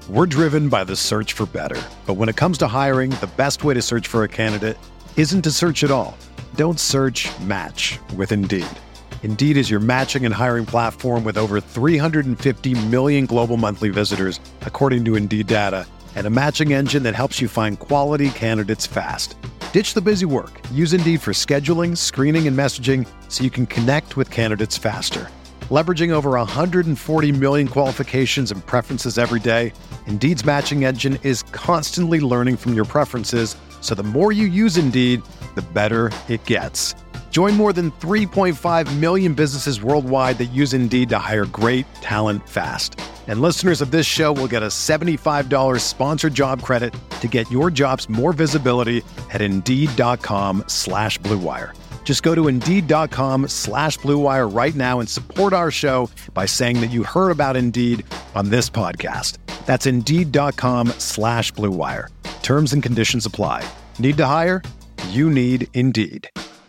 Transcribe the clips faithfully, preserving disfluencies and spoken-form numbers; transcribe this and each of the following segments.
We're driven by the search for better. But when it comes to hiring, the best way to search for a candidate isn't to search at all. Don't search, match with Indeed. Indeed is your matching and hiring platform with over three hundred fifty million global monthly visitors, according to Indeed data, and a matching engine that helps you find quality candidates fast. Ditch the busy work. Use Indeed for scheduling, screening, and messaging so you can connect with candidates faster. Leveraging over one hundred forty million qualifications and preferences every day, Indeed's matching engine is constantly learning from your preferences, so the more you use Indeed, the better it gets. Join more than three point five million businesses worldwide that use Indeed to hire great talent fast. And listeners of this show will get a seventy-five dollars sponsored job credit to get your jobs more visibility at Indeed.com slash Blue Wire. Just go to Indeed.com slash Blue Wire right now and support our show by saying that you heard about Indeed on this podcast. That's Indeed.com slash Blue Wire. Terms and conditions apply. Need to hire? You need Indeed.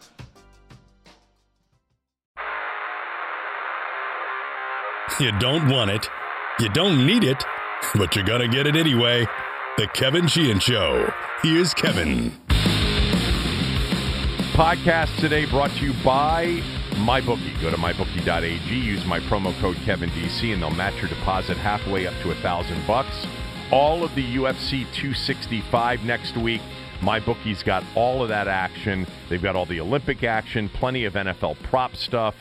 You don't want it, you don't need it, but you're gonna get it anyway. The Kevin Sheehan Show. Here's Kevin. Podcast today brought to you by MyBookie. Go to my bookie dot a g, use my promo code Kevin D C, and they'll match your deposit halfway up to a thousand bucks. All of the U F C two sixty-five next week. MyBookie's got all of that action. They've got all the Olympic action, plenty of N F L prop stuff.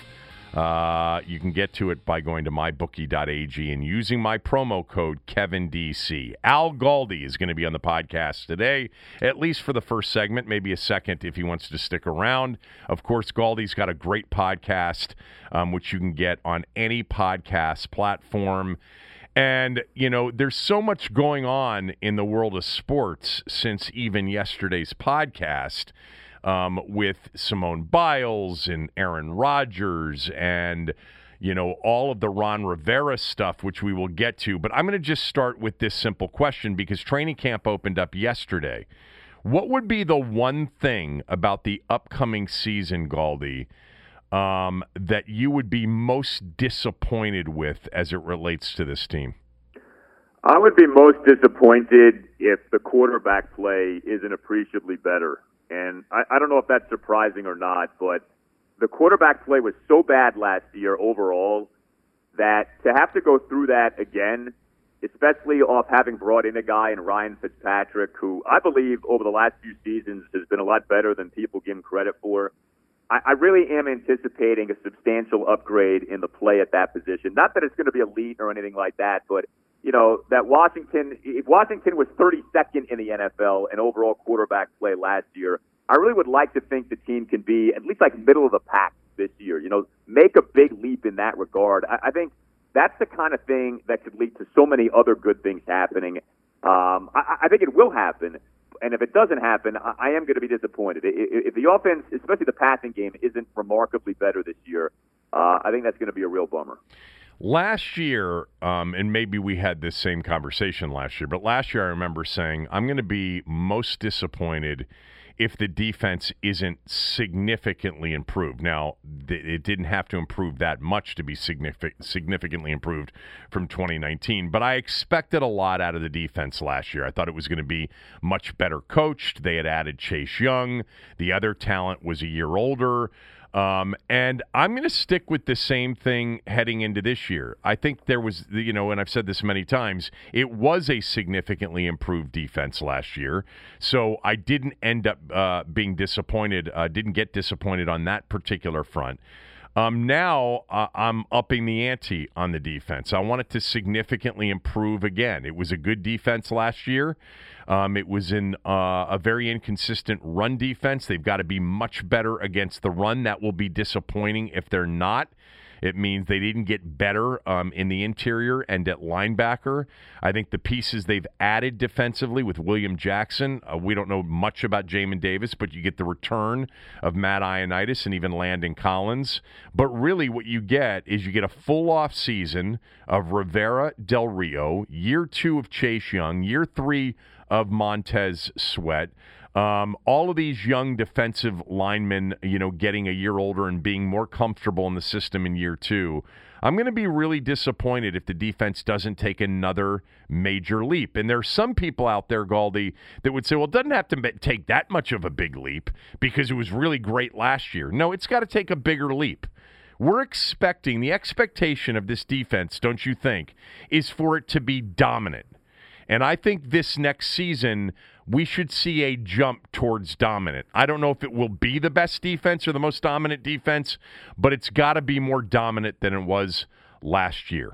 Uh, you can get to it by going to my bookie dot a g and using my promo code Kevin D C. Al Galdi is going to be on the podcast today, at least for the first segment, maybe a second if he wants to stick around. Of course, Galdi's got a great podcast, um, which you can get on any podcast platform. And, you know, there's so much going on in the world of sports since even yesterday's podcast. Um, with Simone Biles and Aaron Rodgers and, you know, all of the Ron Rivera stuff, which we will get to. But I'm going to just start with this simple question because training camp opened up yesterday. What would be the one thing about the upcoming season, Galdi, um, that you would be most disappointed with as it relates to this team? I would be most disappointed if the quarterback play isn't appreciably better. And I, I don't know if that's surprising or not, but the quarterback play was so bad last year overall that to have to go through that again, especially off having brought in a guy in Ryan Fitzpatrick, who I believe over the last few seasons has been a lot better than people give him credit for, I, I really am anticipating a substantial upgrade in the play at that position. Not that it's going to be elite or anything like that, but you know, that Washington, if Washington was thirty-second in the N F L in overall quarterback play last year, I really would like to think the team can be at least like middle of the pack this year. You know, make a big leap in that regard. I, I think that's the kind of thing that could lead to so many other good things happening. Um, I, I think it will happen. And if it doesn't happen, I, I am going to be disappointed. If, if the offense, especially the passing game, isn't remarkably better this year, uh, I think that's going to be a real bummer. Last year, um, and maybe we had this same conversation last year, but last year I remember saying I'm going to be most disappointed if the defense isn't significantly improved. Now, th- it didn't have to improve that much to be signific- significantly improved from twenty nineteen, but I expected a lot out of the defense last year. I thought it was going to be much better coached. They had added Chase Young. The other talent was a year older. Um, and I'm going to stick with the same thing heading into this year. I think there was, you know, and I've said this many times, it was a significantly improved defense last year. So I didn't end up uh, being disappointed, uh, didn't get disappointed on that particular front. Um, now uh, I'm upping the ante on the defense. I want it to significantly improve again. It was a good defense last year. Um, it was in uh, a very inconsistent run defense. They've got to be much better against the run. That will be disappointing if they're not. It means they didn't get better um, in the interior and at linebacker. I think the pieces they've added defensively with William Jackson, uh, we don't know much about Jamin Davis, but you get the return of Matt Ioannidis and even Landon Collins. But really what you get is you get a full off season of Rivera Del Rio, year two of Chase Young, year three of Montez Sweat. Um, all of these young defensive linemen, you know, getting a year older and being more comfortable in the system in year two. I'm going to be really disappointed if the defense doesn't take another major leap. And there's some people out there, Galdi, that would say, well, it doesn't have to take that much of a big leap because it was really great last year. No, it's got to take a bigger leap. We're expecting, the expectation of this defense, don't you think, is for it to be dominant. And I think this next season, we should see a jump towards dominant. I don't know if it will be the best defense or the most dominant defense, but it's got to be more dominant than it was last year.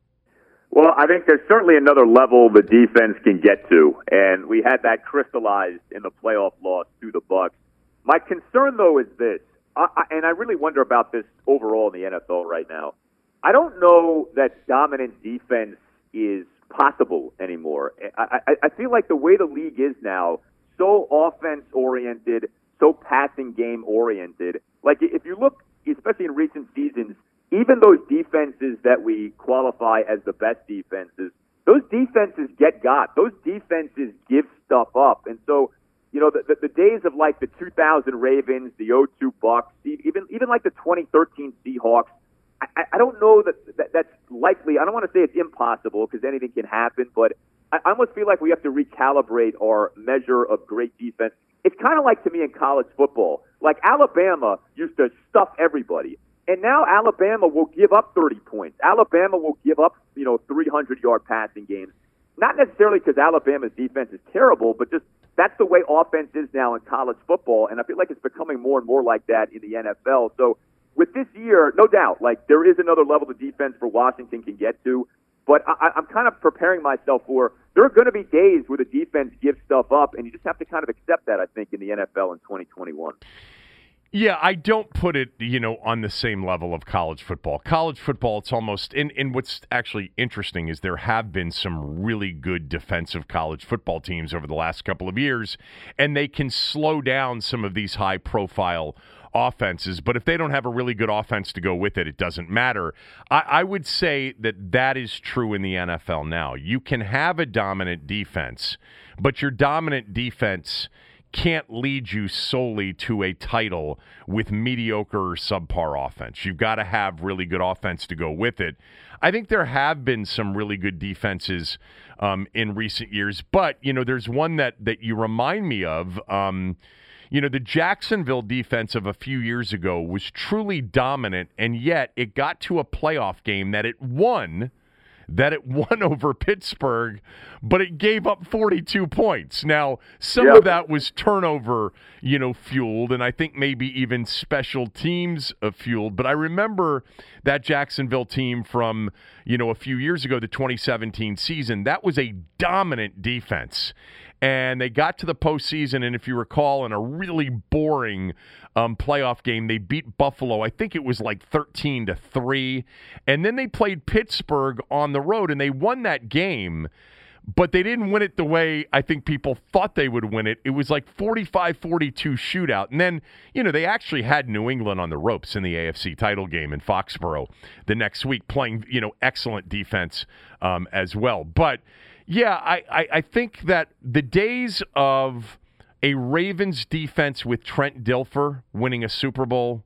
Well, I think there's certainly another level the defense can get to, and we had that crystallized in the playoff loss to the Bucs. My concern, though, is this, I, I, and I really wonder about this overall in the N F L right now. I don't know that dominant defense is possible anymore. I, I, I feel like the way the league is now, so offense-oriented, so passing game-oriented. Like, if you look, especially in recent seasons, even those defenses that we qualify as the best defenses, those defenses get got. Those defenses give stuff up. And so, you know, the, the, the days of like the two thousand Ravens, the oh two Bucks, even even like the twenty thirteen Seahawks, I, I don't know that, that that's likely. I don't want to say it's impossible because anything can happen, but I, I almost feel like we have to recalibrate our measure of great defense. It's kind of like to me in college football. Like Alabama used to stuff everybody, and now Alabama will give up thirty points. Alabama will give up, you know, three hundred yard passing games. Not necessarily because Alabama's defense is terrible, but just that's the way offense is now in college football, and I feel like it's becoming more and more like that in the N F L. So with this year, no doubt, like there is another level of defense for Washington can get to, but I, I'm kind of preparing myself for there are going to be days where the defense gives stuff up, and you just have to kind of accept that, I think, in the N F L in twenty twenty-one. Yeah, I don't put it, you know, on the same level of college football. College football, it's almost, and, and what's actually interesting is there have been some really good defensive college football teams over the last couple of years, and they can slow down some of these high-profile offenses, but if they don't have a really good offense to go with it, it doesn't matter. I, I would say that that is true in the N F L now. You can have a dominant defense, but your dominant defense can't lead you solely to a title with mediocre or subpar offense. You've got to have really good offense to go with it. I think there have been some really good defenses um, in recent years, but, you know, there's one that, that you remind me of. Um, you know, the Jacksonville defense of a few years ago was truly dominant, and yet it got to a playoff game that it won that it won over Pittsburgh, but it gave up forty-two points. Now, some yep. of that was turnover, you know, fueled, and I think maybe even special teams uh, fueled. But I remember that Jacksonville team from, you know, a few years ago, the twenty seventeen season. That was a dominant defense. And they got to the postseason, and if you recall, in a really boring um, playoff game, they beat Buffalo. I think it was like thirteen to three. And then they played Pittsburgh on the road, and they won that game. But they didn't win it the way I think people thought they would win it. It was like forty-five forty-two shootout. And then, you know, they actually had New England on the ropes in the A F C title game in Foxborough the next week, playing, you know, excellent defense um, as well. But yeah, I, I, I think that the days of a Ravens defense with Trent Dilfer winning a Super Bowl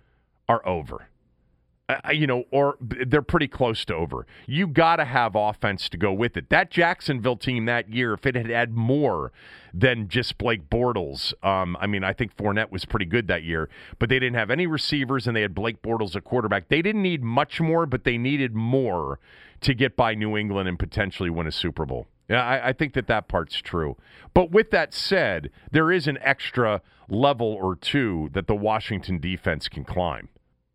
are over. Uh, you know, or they're pretty close to over. You got to have offense to go with it. That Jacksonville team that year, if it had had more than just Blake Bortles, um, I mean, I think Fournette was pretty good that year, but they didn't have any receivers and they had Blake Bortles at quarterback. They didn't need much more, but they needed more to get by New England and potentially win a Super Bowl. Yeah, I, I think that that part's true. But with that said, there is an extra level or two that the Washington defense can climb.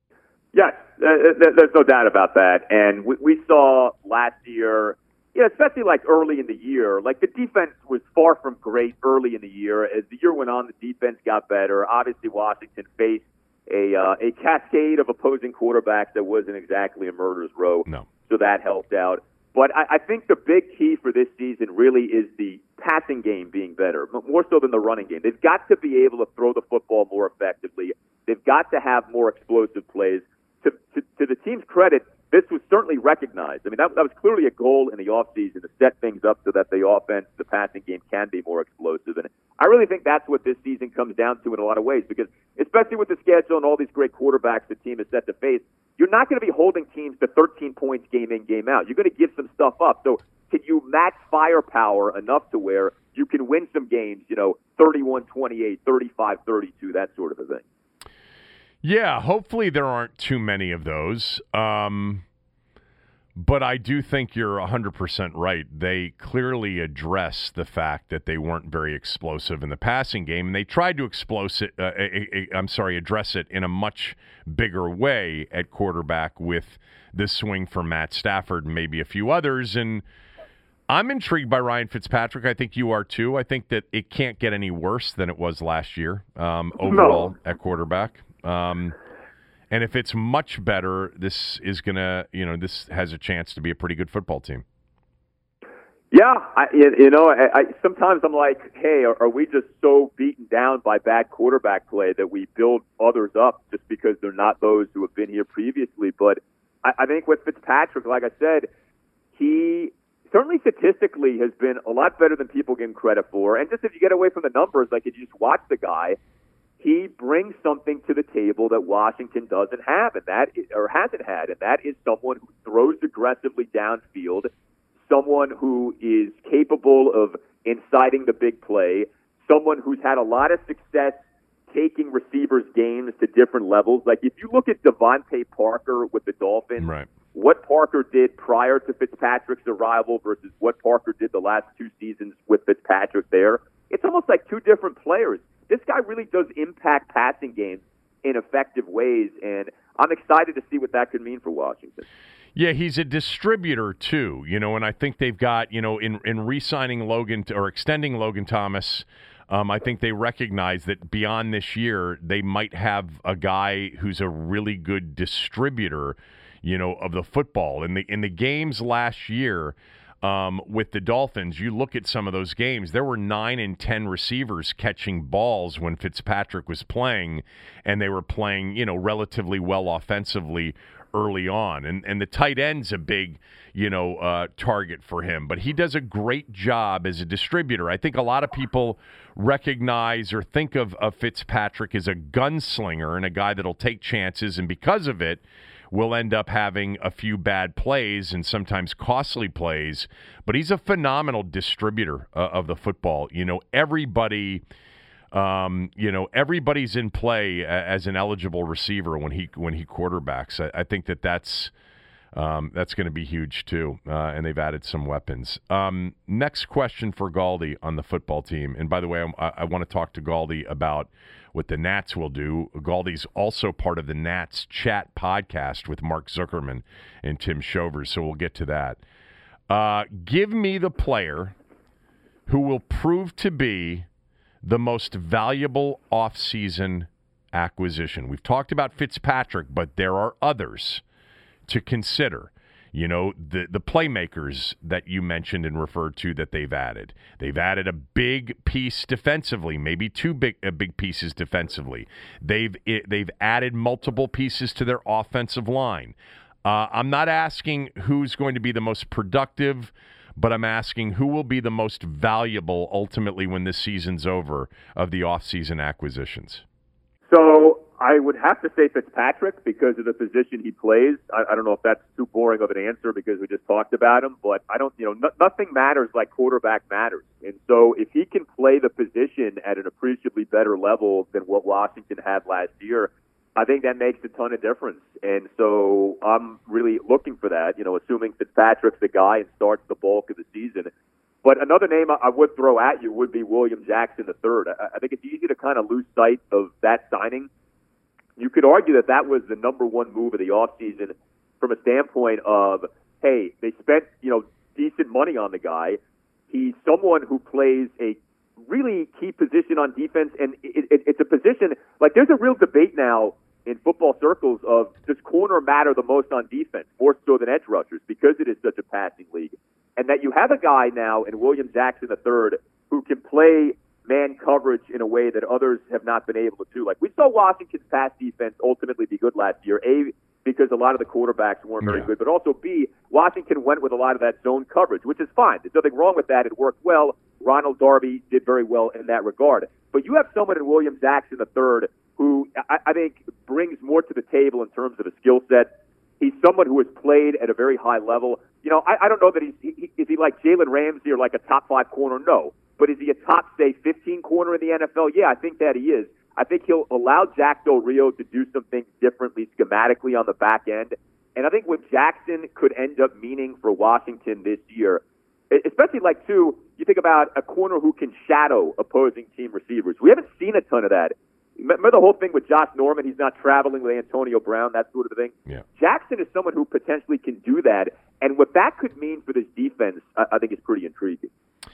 Yes, uh, there's no doubt about that. And we, we saw last year, yeah, especially like early in the year, like the defense was far from great early in the year. As the year went on, the defense got better. Obviously, Washington faced a uh, a cascade of opposing quarterbacks that wasn't exactly a murderer's row. No. So that helped out. But I, I think the big key for this season really is the passing game being better, more so than the running game. They've got to be able to throw the football more effectively. They've got to have more explosive plays. To, to, to the team's credit, this was certainly recognized. I mean, that, that was clearly a goal in the offseason to set things up so that the offense, the passing game can be more explosive. And I really think that's what this season comes down to in a lot of ways, because especially with the schedule and all these great quarterbacks the team is set to face, you're not going to be holding teams to thirteen points game in, game out. You're going to give some stuff up. So can you match firepower enough to where you can win some games, you know, thirty-one twenty-eight, thirty-five thirty-two, that sort of a thing? Yeah, hopefully there aren't too many of those. Um, but I do think you're one hundred percent right. They clearly address the fact that they weren't very explosive in the passing game, and they tried to explose it, uh, a, a, I'm sorry, address it in a much bigger way at quarterback with the swing for Matt Stafford and maybe a few others. And I'm intrigued by Ryan Fitzpatrick. I think you are too. I think that it can't get any worse than it was last year um, overall no. at quarterback. Um, and if it's much better, this is going to, you know, this has a chance to be a pretty good football team. Yeah, I, you know, I, I, sometimes I'm like, hey, are, are we just so beaten down by bad quarterback play that we build others up just because they're not those who have been here previously? But I, I think with Fitzpatrick, like I said, he certainly statistically has been a lot better than people give him credit for. And just if you get away from the numbers, like if you just watch the guy, he brings something to the table that Washington doesn't have, and that is, or hasn't had, and that is someone who throws aggressively downfield, someone who is capable of inciting the big play, someone who's had a lot of success taking receivers' games to different levels. Like if you look at Devontae Parker with the Dolphins, right. what Parker did prior to Fitzpatrick's arrival versus what Parker did the last two seasons with Fitzpatrick there, it's almost like two different players. This guy really does impact passing games in effective ways, and I'm excited to see what that could mean for Washington. Yeah, he's a distributor too, you know, and I think they've got, you know, in, in re-signing Logan or extending Logan Thomas, um, I think they recognize that beyond this year, they might have a guy who's a really good distributor, you know, of the football. In the in the games last year, Um, with the Dolphins, you look at some of those games, there were nine and ten receivers catching balls when Fitzpatrick was playing, and they were playing, you know, relatively well offensively early on. And and the tight end's a big, you know, uh, target for him. But he does a great job as a distributor. I think a lot of people recognize or think of, of Fitzpatrick as a gunslinger and a guy that'll take chances, and because of it, will end up having a few bad plays and sometimes costly plays, but he's a phenomenal distributor uh, of the football. You know, everybody, um, you know, everybody's in play a, as an eligible receiver when he when he quarterbacks. I, I think that that's um, that's going to be huge too, uh, and they've added some weapons. Um, next question for Galdi on the football team, and by the way, I, I want to talk to Galdi about what the Nats will do. Galdi's also part of the Nats Chat podcast with Mark Zuckerman and Tim Shovers, so we'll get to that. Uh, give me the player who will prove to be the most valuable offseason acquisition. We've talked about Fitzpatrick, but there are others to consider. You know, the the playmakers that you mentioned and referred to that they've added. They've added a big piece defensively, maybe two big uh, big pieces defensively. They've it, they've added multiple pieces to their offensive line. Uh, I'm not asking who's going to be the most productive, but I'm asking who will be the most valuable ultimately when this season's over of the offseason acquisitions. So I would have to say Fitzpatrick because of the position he plays. I, I don't know if that's too boring of an answer because we just talked about him, but I don't, you know, no, nothing matters like quarterback matters. And so if he can play the position at an appreciably better level than what Washington had last year, I think that makes a ton of difference. And so I'm really looking for that, you know, assuming Fitzpatrick's the guy and starts the bulk of the season. But another name I would throw at you would be William Jackson the third. I think it's easy to kind of lose sight of that signing. You could argue that that was the number one move of the offseason from a standpoint of, hey, they spent, you know, decent money on the guy. He's someone who plays a really key position on defense, and it, it, it's a position, like there's a real debate now in football circles of does corner matter the most on defense, more so than edge rushers, because it is such a passing league. And that you have a guy now in William Jackson the third who can play man coverage in a way that others have not been able to do. Like we saw Washington's pass defense ultimately be good last year, A, because a lot of the quarterbacks weren't very yeah. good, but also B, Washington went with a lot of that zone coverage, which is fine. There's nothing wrong with that. It worked well. Ronald Darby did very well in that regard. But you have someone in William Jackson the third who I, I think brings more to the table in terms of a skill set. He's someone who has played at a very high level. You know, I, I don't know that he's he, is he like Jalen Ramsey or like a top five corner? No. But is he a top, say, fifteen corner in the N F L? Yeah, I think that he is. I think he'll allow Jack Del Rio to do some things differently schematically on the back end. And I think what Jackson could end up meaning for Washington this year, especially like, too, you think about a corner who can shadow opposing team receivers. We haven't seen a ton of that. Remember the whole thing with Josh Norman? He's not traveling with Antonio Brown, that sort of thing. Yeah. Jackson is someone who potentially can do that. And what that could mean for this defense, I, I think, is pretty intriguing.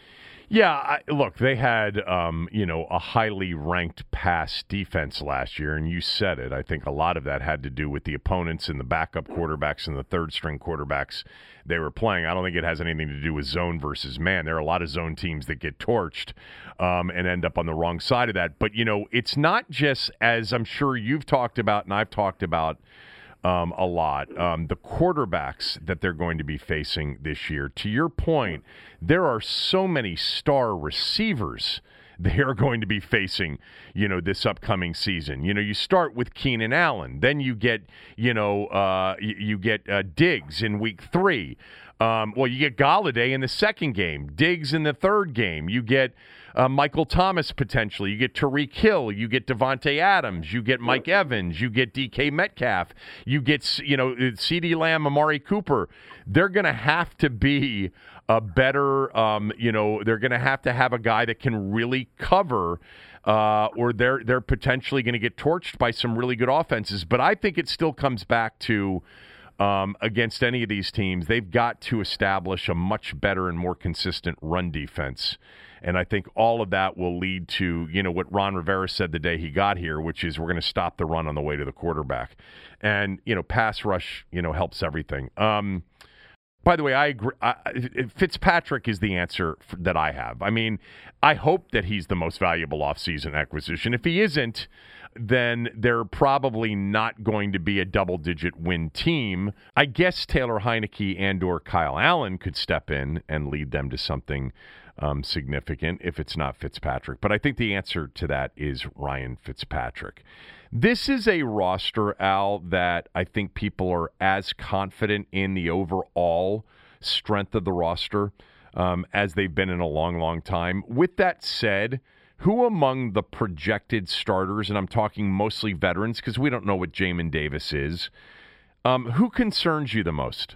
Yeah, I, look, they had, um, you know, a highly ranked pass defense last year, and you said it. I think a lot of that had to do with the opponents and the backup quarterbacks and the third-string quarterbacks they were playing. I don't think it has anything to do with zone versus man. There are a lot of zone teams that get torched um, and end up on the wrong side of that. But, you know, it's not just, as I'm sure you've talked about and I've talked about, Um, a lot. Um, the quarterbacks that they're going to be facing this year. To your point, there are so many star receivers they are going to be facing, you know, this upcoming season. You know, you start with Keenan Allen, then you get, you know, uh, you, you get uh, Diggs in week three. Um, well, you get Galladay in the second game, Diggs in the third game. You get uh, Michael Thomas potentially. You get Tyreek Hill. You get Devontae Adams. You get Mike Evans. You get D K Metcalf. You get, you know, CeeDee Lamb, Amari Cooper. They're going to have to be a better, um, you know, they're going to have to have a guy that can really cover, uh, or they're they're potentially going to get torched by some really good offenses. But I think it still comes back to, Um, against any of these teams, they've got to establish a much better and more consistent run defense. And I think all of that will lead to, you know, what Ron Rivera said the day he got here, which is we're going to stop the run on the way to the quarterback. And, you know, pass rush, you know, helps everything. Um, by the way, I agree. I, Fitzpatrick is the answer for, that I have. I mean, I hope that he's the most valuable offseason acquisition. If he isn't, then they're probably not going to be a double-digit win team. I guess Taylor Heineke and or Kyle Allen could step in and lead them to something um, significant if it's not Fitzpatrick. But I think the answer to that is Ryan Fitzpatrick. This is a roster, Al, that I think people are as confident in the overall strength of the roster um, as they've been in a long, long time. With that said, who among the projected starters, and I'm talking mostly veterans because we don't know what Jamin Davis is, um, who concerns you the most?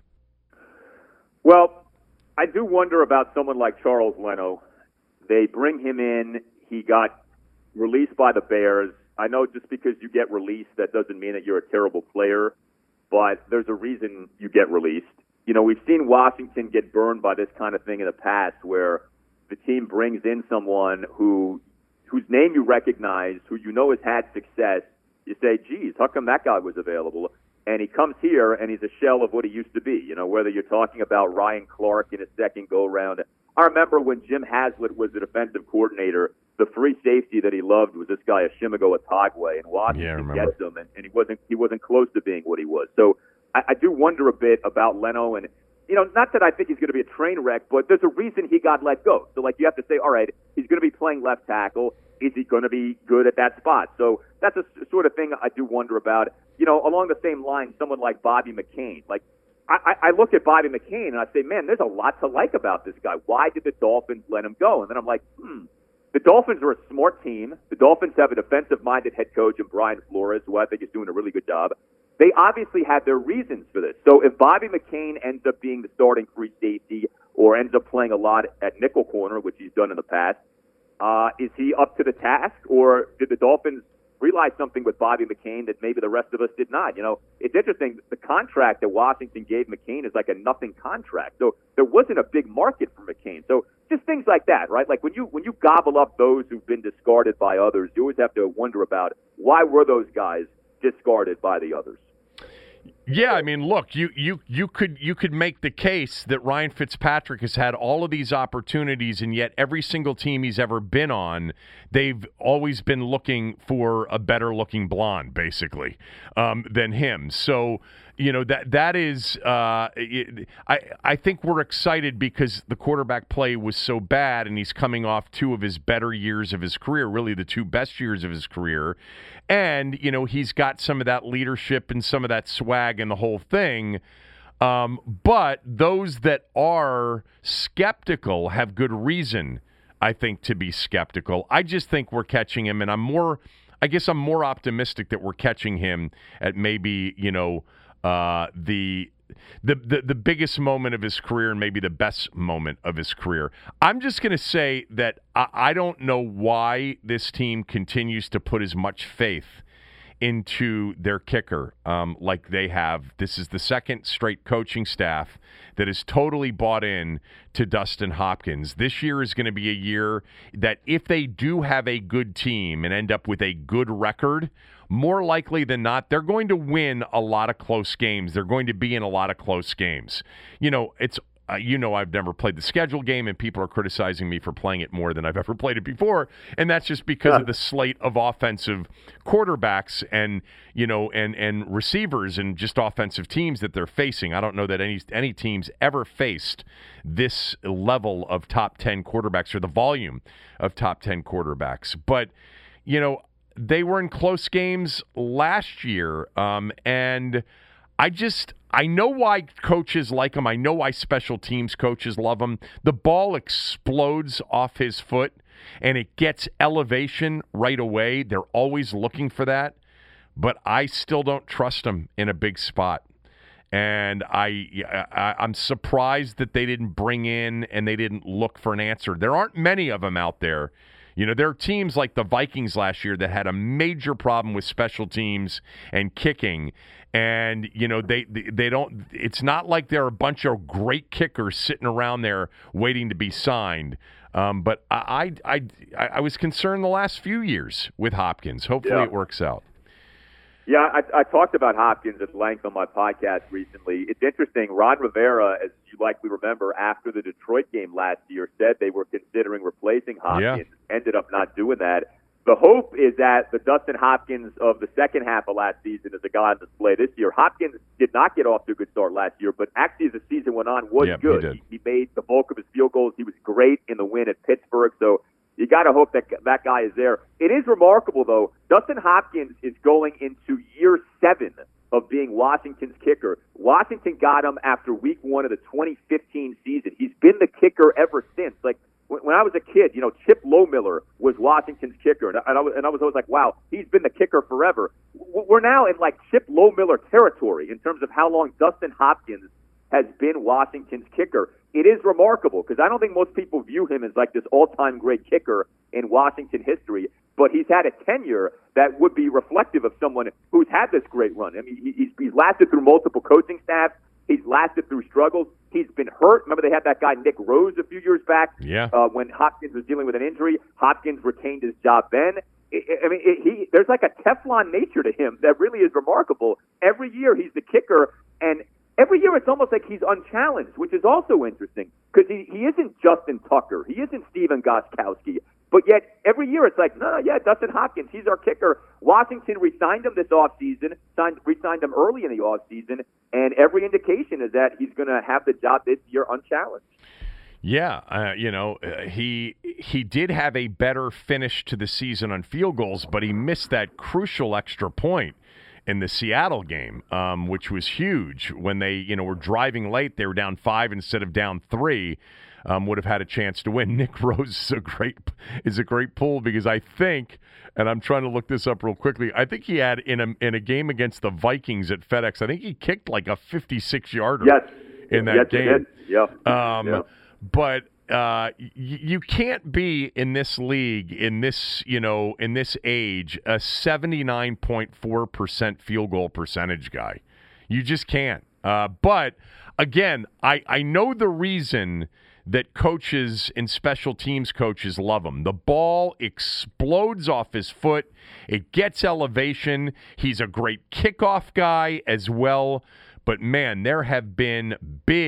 Well, I do wonder about someone like Charles Leno. They bring him in. He got released by the Bears. I know just because you get released, that doesn't mean that you're a terrible player, but there's a reason you get released. You know, we've seen Washington get burned by this kind of thing in the past where the team brings in someone who whose name you recognize, who you know has had success. You say, geez, how come that guy was available? And he comes here, and he's a shell of what he used to be. You know, whether you're talking about Ryan Clark in his second go-round. I remember when Jim Haslett was the defensive coordinator, the free safety that he loved was this guy, Ashimigo Otagwe, and Washington yeah, gets him, and, and he wasn't he wasn't close to being what he was. So I, I do wonder a bit about Leno, and you know, not that I think he's going to be a train wreck, but there's a reason he got let go. So, like, you have to say, all right, he's going to be playing left tackle. Is he going to be good at that spot? So that's a sort of thing I do wonder about. You know, along the same line, someone like Bobby McCain. Like, I, I look at Bobby McCain and I say, man, there's a lot to like about this guy. Why did the Dolphins let him go? And then I'm like, hmm, the Dolphins are a smart team. The Dolphins have a defensive-minded head coach in Brian Flores, who I think is doing a really good job. They obviously had their reasons for this. So if Bobby McCain ends up being the starting free safety or ends up playing a lot at nickel corner, which he's done in the past, uh, is he up to the task, or did the Dolphins realize something with Bobby McCain that maybe the rest of us did not? You know, it's interesting. The contract that Washington gave McCain is like a nothing contract. So there wasn't a big market for McCain. So just things like that, right? Like when you when you gobble up those who've been discarded by others, you always have to wonder about why were those guys discarded by the others. Yeah, I mean, look, you, you you could you could make the case that Ryan Fitzpatrick has had all of these opportunities, and yet every single team he's ever been on, they've always been looking for a better-looking blonde, basically, um, than him. So, You know, that that is, uh, it, I I think we're excited because the quarterback play was so bad, and he's coming off two of his better years of his career, really the two best years of his career. And, you know, he's got some of that leadership and some of that swag and the whole thing. Um, but those that are skeptical have good reason, I think, to be skeptical. I just think we're catching him, and I'm more, I guess I'm more optimistic that we're catching him at maybe, you know, Uh, the, the the the biggest moment of his career and maybe the best moment of his career. I'm just going to say that I, I don't know why this team continues to put as much faith into their kicker um, like they have. This is the second straight coaching staff that is totally bought in to Dustin Hopkins. This year is going to be a year that if they do have a good team and end up with a good record, more likely than not, they're going to win a lot of close games. They're going to be in a lot of close games. You know, it's uh, you know I've never played the schedule game, and people are criticizing me for playing it more than I've ever played it before, and that's just because yeah. of the slate of offensive quarterbacks and you know and and receivers and just offensive teams that they're facing. I don't know that any any teams ever faced this level of top ten quarterbacks or the volume of top ten quarterbacks, but you know. They were in close games last year, um, and I just I know why coaches like him. I know why special teams coaches love him. The ball explodes off his foot, and it gets elevation right away. They're always looking for that, but I still don't trust him in a big spot. And I, I I'm surprised that they didn't bring in and they didn't look for an answer. There aren't many of them out there. You know, there are teams like the Vikings last year that had a major problem with special teams and kicking. And, you know, they, they they don't – it's not like there are a bunch of great kickers sitting around there waiting to be signed. Um, but I, I, I, I was concerned the last few years with Hopkins. Hopefully yeah. it works out. Yeah, I, I talked about Hopkins at length on my podcast recently. It's interesting. Ron Rivera, as you likely remember, after the Detroit game last year, said they were considering replacing Hopkins. Yeah. Ended up not doing that. The hope is that the Dustin Hopkins of the second half of last season is a guy on display this year. Hopkins did not get off to a good start last year, but actually as the season went on, was yep, good. He, he, he made the bulk of his field goals. He was great in the win at Pittsburgh, so you got to hope that that guy is there. It is remarkable, though. Dustin Hopkins is going into year seven of being Washington's kicker. Washington got him after week one of the twenty fifteen season. He's been the kicker ever since. Like, when I was a kid, you know, Chip Lohmiller was Washington's kicker, and I, was, and I was always like, wow, he's been the kicker forever. We're now in, like, Chip Lohmiller territory in terms of how long Dustin Hopkins has been Washington's kicker. It is remarkable because I don't think most people view him as, like, this all-time great kicker in Washington history, but he's had a tenure that would be reflective of someone who's had this great run. I mean, he's, he's lasted through multiple coaching staffs. He's lasted through struggles. He's been hurt. Remember, they had that guy Nick Rose a few years back yeah. uh, when Hopkins was dealing with an injury. Hopkins retained his job then. It, I mean, it, he there's like a Teflon nature to him that really is remarkable. Every year he's the kicker, and every year it's almost like he's unchallenged, which is also interesting because he, he isn't Justin Tucker. He isn't Steven Gostkowski. But yet, every year it's like, no, no, yeah, Dustin Hopkins, he's our kicker. Washington re-signed him this offseason, signed, re-signed him early in the offseason, and every indication is that he's going to have the job this year unchallenged. Yeah, uh, you know, uh, he he did have a better finish to the season on field goals, but he missed that crucial extra point in the Seattle game, um, which was huge. When they, you know, were driving late, they were down five instead of down three. Um, would have had a chance to win. Nick Rose is a great is a great pull because I think, and I'm trying to look this up real quickly, I think he had in a in a game against the Vikings at FedEx, I think he kicked like a fifty-six yarder yes. in that yes, game. Yeah. Um, yeah. But uh, y- you can't be in this league, in this you know, in this age, a seventy-nine point four percent field goal percentage guy. You just can't. Uh, but again, I I know the reason that coaches and special teams coaches love him. The ball explodes off his foot. It gets elevation. He's a great kickoff guy as well. But, man, there have been big,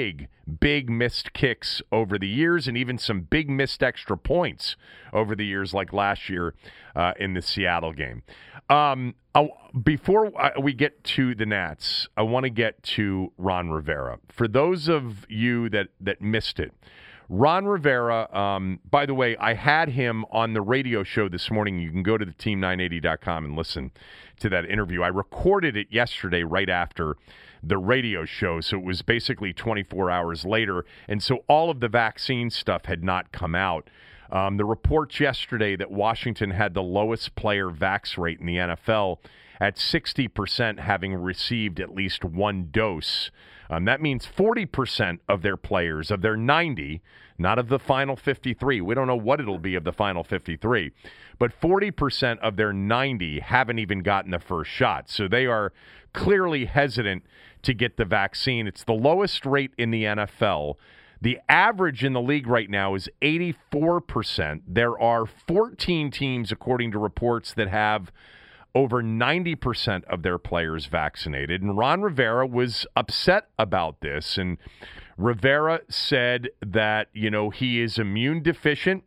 big missed kicks over the years and even some big missed extra points over the years, like last year uh, in the Seattle game. Um, I, before we get to the Nats, I want to get to Ron Rivera. For those of you that, that missed it, Ron Rivera, um, by the way, I had him on the radio show this morning. You can go to the team nine eighty dot com and listen to that interview. I recorded it yesterday right after the radio show, so it was basically twenty-four hours later, and so all of the vaccine stuff had not come out. Um, the reports yesterday that Washington had the lowest player vax rate in the N F L at sixty percent having received at least one dose. Um, that means forty percent of their players, of their ninety, not of the final fifty-three. We don't know what it'll be of the final fifty-three. But forty percent of their ninety haven't even gotten the first shot. So they are clearly hesitant to get the vaccine. It's the lowest rate in the N F L. The average in the league right now is eighty-four percent. There are fourteen teams, according to reports, that have over ninety percent of their players vaccinated. And Ron Rivera was upset about this. And Rivera said that, you know, he is immune deficient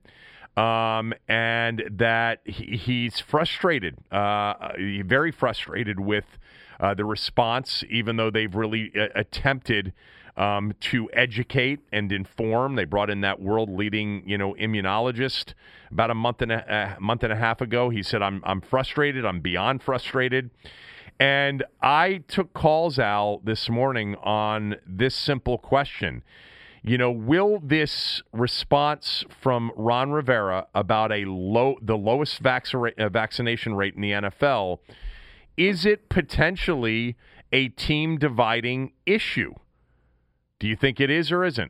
um, and that he, he's frustrated, uh, very frustrated with uh, the response, even though they've really uh, attempted Um, to educate and inform. They brought in that world-leading, you know, immunologist about a month and a, a month and a half ago. He said, "I'm I'm frustrated. I'm beyond frustrated." And I took calls, Al, this morning on this simple question. You know, will this response from Ron Rivera about a low, the lowest vac- uh, vaccination rate in the N F L, is it potentially a team-dividing issue? Do you think it is or isn't?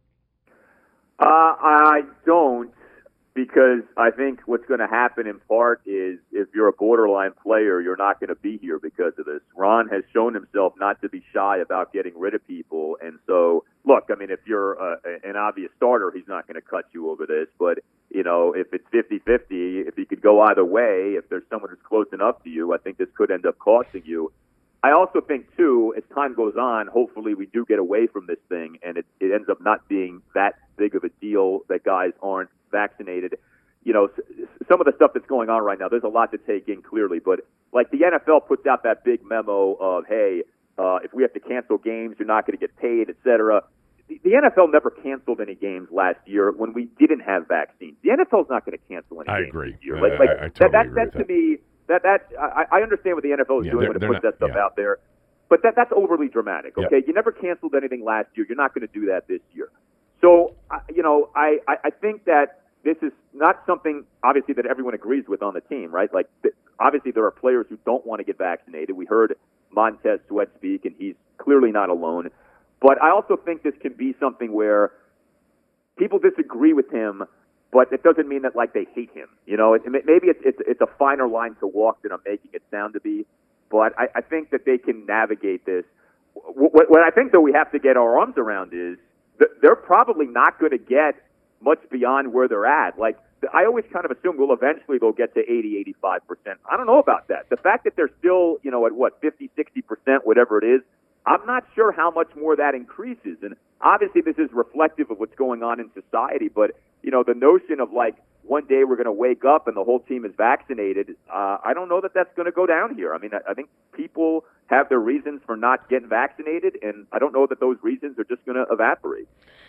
Uh, I don't, because I think what's going to happen in part is if you're a borderline player, you're not going to be here because of this. Ron has shown himself not to be shy about getting rid of people. And so, look, I mean, if you're uh, an obvious starter, he's not going to cut you over this. But, you know, if it's fifty-fifty, if he could go either way, if there's someone who's close enough to you, I think this could end up costing you. I also think, too, as time goes on, hopefully we do get away from this thing, and it, it ends up not being that big of a deal that guys aren't vaccinated. You know, some of the stuff that's going on right now, there's a lot to take in clearly, but like the N F L puts out that big memo of, hey, uh, if we have to cancel games, you're not going to get paid, et cetera. The, the N F L never canceled any games last year when we didn't have vaccines. The N F L is not going to cancel any I games agree. this year. Like, like, I, I totally that, that, agree that, with to me, That that I, I understand what the N F L is yeah, doing when it puts not, that stuff yeah. out there, but that that's overly dramatic. Okay, Yep. You never canceled anything last year. You're not going to do that this year. So I- you know, I, I I think that this is not something obviously that everyone agrees with on the team, right? Like th- obviously there are players who don't want to get vaccinated. We heard Montez Sweat speak, and he's clearly not alone. But I also think this can be something where people disagree with him. But it doesn't mean that, like, they hate him. You know, it, maybe it's, it's it's a finer line to walk than I'm making it sound to be. But I, I think that they can navigate this. What, what I think, though, we have to get our arms around is that they're probably not going to get much beyond where they're at. Like, I always kind of assume, well, eventually they'll get to eighty, eighty-five percent. I don't know about that. The fact that they're still, you know, at, what, fifty, sixty percent, whatever it is, I'm not sure how much more that increases. And obviously this is reflective of what's going on in society, but you know, the notion of like one day we're going to wake up and the whole team is vaccinated, uh, I don't know that that's going to go down here. I mean, I, I think people have their reasons for not getting vaccinated, and I don't know that those reasons are just going to evaporate.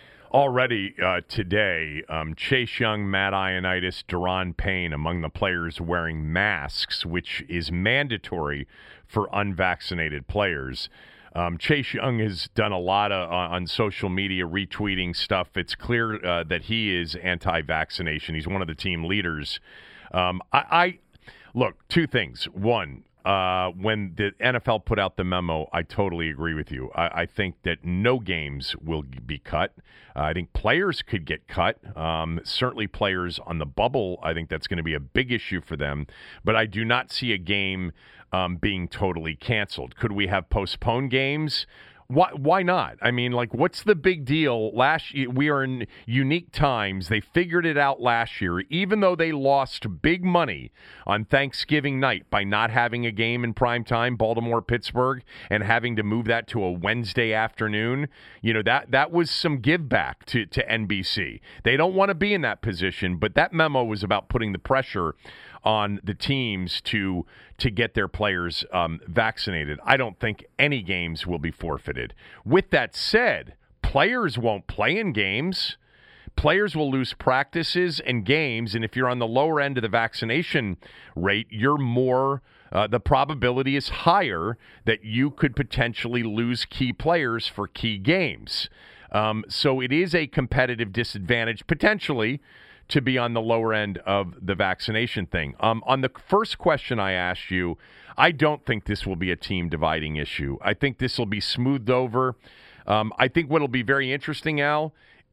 Already uh, today, um, Chase Young, Matt Ioannidis, Daron Payne among the players wearing masks, which is mandatory for unvaccinated players. Um, Chase Young has done a lot of, uh, on social media, retweeting stuff. It's clear uh, that he is anti-vaccination. He's one of the team leaders. Um, I, I look, two things. One, uh, when the N F L put out the memo, I totally agree with you. I, I think that no games will be cut. Uh, I think players could get cut. Um, certainly players on the bubble, I think that's going to be a big issue for them. But I do not see a game Um, being totally canceled. Could we have postponed games Why, why not? I mean, like, what's the big deal? Last year, we are in unique times. They figured it out last year, even though they lost big money on Thanksgiving night by not having a game in prime time, Baltimore, Pittsburgh, and having to move that to a Wednesday afternoon. You know, that that was some give back to, to N B C. They don't want to be in that position, but that memo was about putting the pressure on the teams to to get their players um, vaccinated. I don't think any games will be forfeited. With that said, players won't play in games. Players will lose practices and games, and if you're on the lower end of the vaccination rate, you're more uh, the probability is higher that you could potentially lose key players for key games. Um, so it is a competitive disadvantage, potentially, to be on the lower end of the vaccination thing. Um, on the first question I asked you, I don't think this will be a team dividing issue. I think this will be smoothed over. Um, I think what will be very interesting, Al,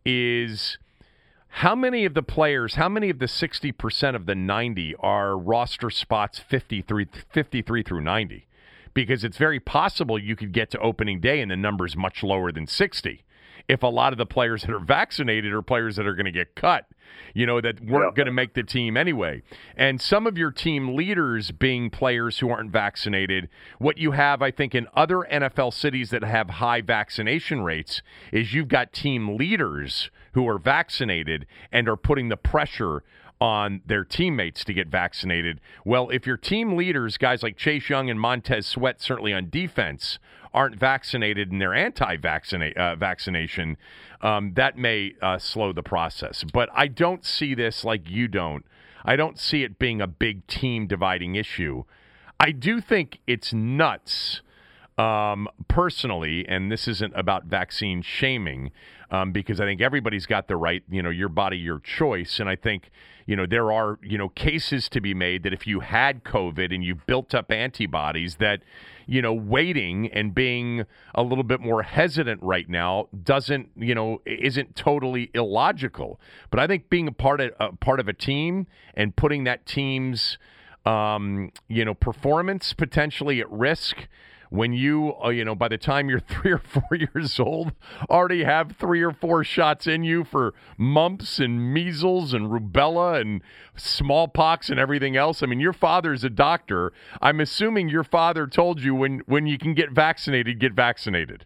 is how many of the players, how many of the sixty percent of the ninety are roster spots fifty-three, fifty-three through ninety? Because it's very possible you could get to opening day and the number's much lower than sixty. If a lot of the players that are vaccinated are players that are going to get cut, you know, that weren't going to make the team anyway. And some of your team leaders being players who aren't vaccinated, what you have, I think, in other N F L cities that have high vaccination rates is you've got team leaders who are vaccinated and are putting the pressure on their teammates to get vaccinated. Well, if your team leaders, guys like Chase Young and Montez Sweat, certainly on defense, aren't vaccinated and they're anti-vaccination, uh, um, that may uh, slow the process. But I don't see this like you don't. I don't see it being a big team dividing issue. I do think it's nuts, um, personally, and this isn't about vaccine shaming, um, because I think everybody's got the right, you know, your body, your choice. And I think, you know, there are, you know, cases to be made that if you had COVID and you built up antibodies that, you know, waiting and being a little bit more hesitant right now doesn't, you know, isn't totally illogical. But I think being a part of a part of a team and putting that team's, um, you know, performance potentially at risk when you, uh, you know, by the time you're three or four years old, already have three or four shots in you for mumps and measles and rubella and smallpox and everything else. I mean, your father's a doctor. I'm assuming your father told you when, when you can get vaccinated, get vaccinated.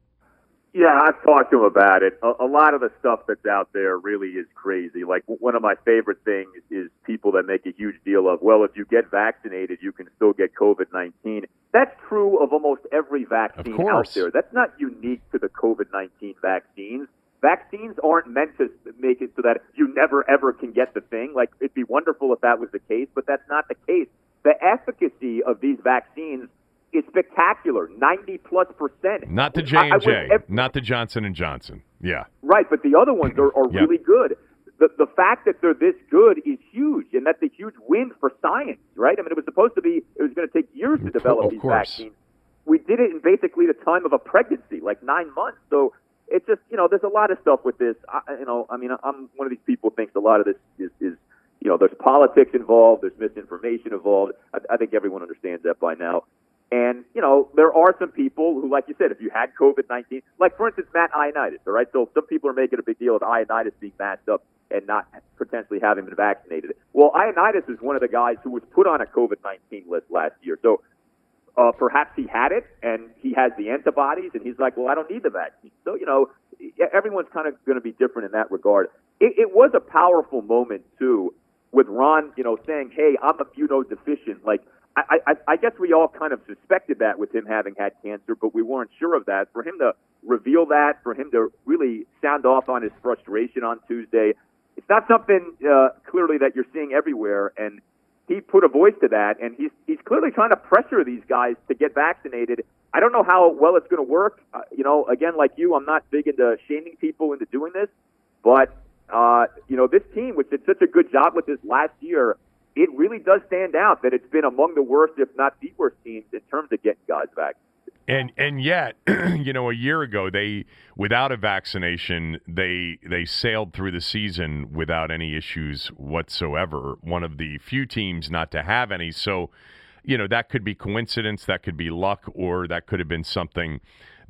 Yeah, I've talked to him about it. A, a lot of the stuff that's out there really is crazy. Like, one of my favorite things is people that make a huge deal of, well, if you get vaccinated, you can still get COVID nineteen. That's true of almost every vaccine out there. That's not unique to the COVID nineteen vaccines. Vaccines aren't meant to make it so that you never, ever can get the thing. Like, it'd be wonderful if that was the case, but that's not the case. The efficacy of these vaccines is spectacular, ninety plus percent. Not the J and J, not the Johnson and Johnson. Yeah. Right, but the other ones are, are yep. really good. The the fact that they're this good is huge, and that's a huge win for science, right? I mean, it was supposed to be, it was going to take years to develop of these course. vaccines. We did it in basically the time of a pregnancy, like nine months. So it's just, you know, there's a lot of stuff with this. I, you know, I mean, I'm one of these people who thinks a lot of this is, is you know, there's politics involved, there's misinformation involved. I, I think everyone understands that by now. And, you know, there are some people who, like you said, if you had COVID nineteen, like, for instance, Matt Ioannidis, all right? So some people are making a big deal of Ioannidis being matched up and not potentially having been vaccinated. Well, Ioannidis is one of the guys who was put on a COVID nineteen list last year. So uh, perhaps he had it, and he has the antibodies, and he's like, well, I don't need the vaccine. So, you know, everyone's kind of going to be different in that regard. It, it was a powerful moment, too, with Ron, you know, saying, hey, I'm immunodeficient. Like, I, I, I guess we all kind of suspected that with him having had cancer, but we weren't sure of that. For him to reveal that, for him to really sound off on his frustration on Tuesday, it's not something uh, clearly that you're seeing everywhere. And he put a voice to that, and he's he's clearly trying to pressure these guys to get vaccinated. I don't know how well it's going to work. Uh, you know, again, like you, I'm not big into shaming people into doing this, but uh, you know, this team, which did such a good job with this last year, it really does stand out that it's been among the worst, if not the worst teams in terms of getting guys back. And and yet, you know, a year ago, they without a vaccination, they they sailed through the season without any issues whatsoever. One of the few teams not to have any. So, you know, that could be coincidence, that could be luck, or that could have been something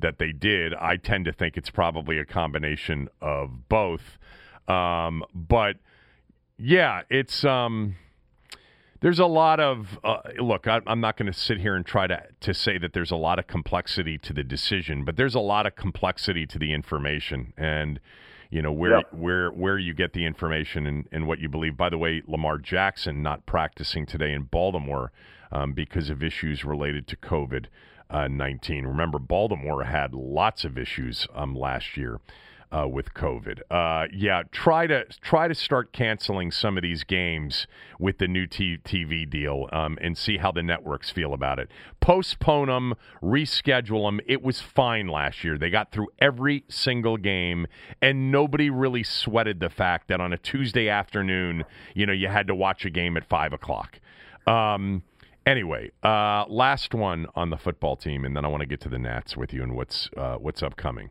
that they did. I tend to think it's probably a combination of both. Um, but yeah, it's um, there's a lot of uh, look. I, I'm not going to sit here and try to to say that there's a lot of complexity to the decision, but there's a lot of complexity to the information, and you know where yeah. where where you get the information and, and what you believe. By the way, Lamar Jackson not practicing today in Baltimore um, because of issues related to COVID nineteen. Remember, Baltimore had lots of issues um, last year. Uh, with COVID. Uh, yeah, try to try to start canceling some of these games with the new t- TV deal um, and see how the networks feel about it. Postpone them, reschedule them. It was fine last year. They got through every single game, and nobody really sweated the fact that on a Tuesday afternoon, you know, you had to watch a game at five o'clock. Um, anyway, uh, last one on the football team, and then I want to get to the Nats with you and what's uh, what's upcoming.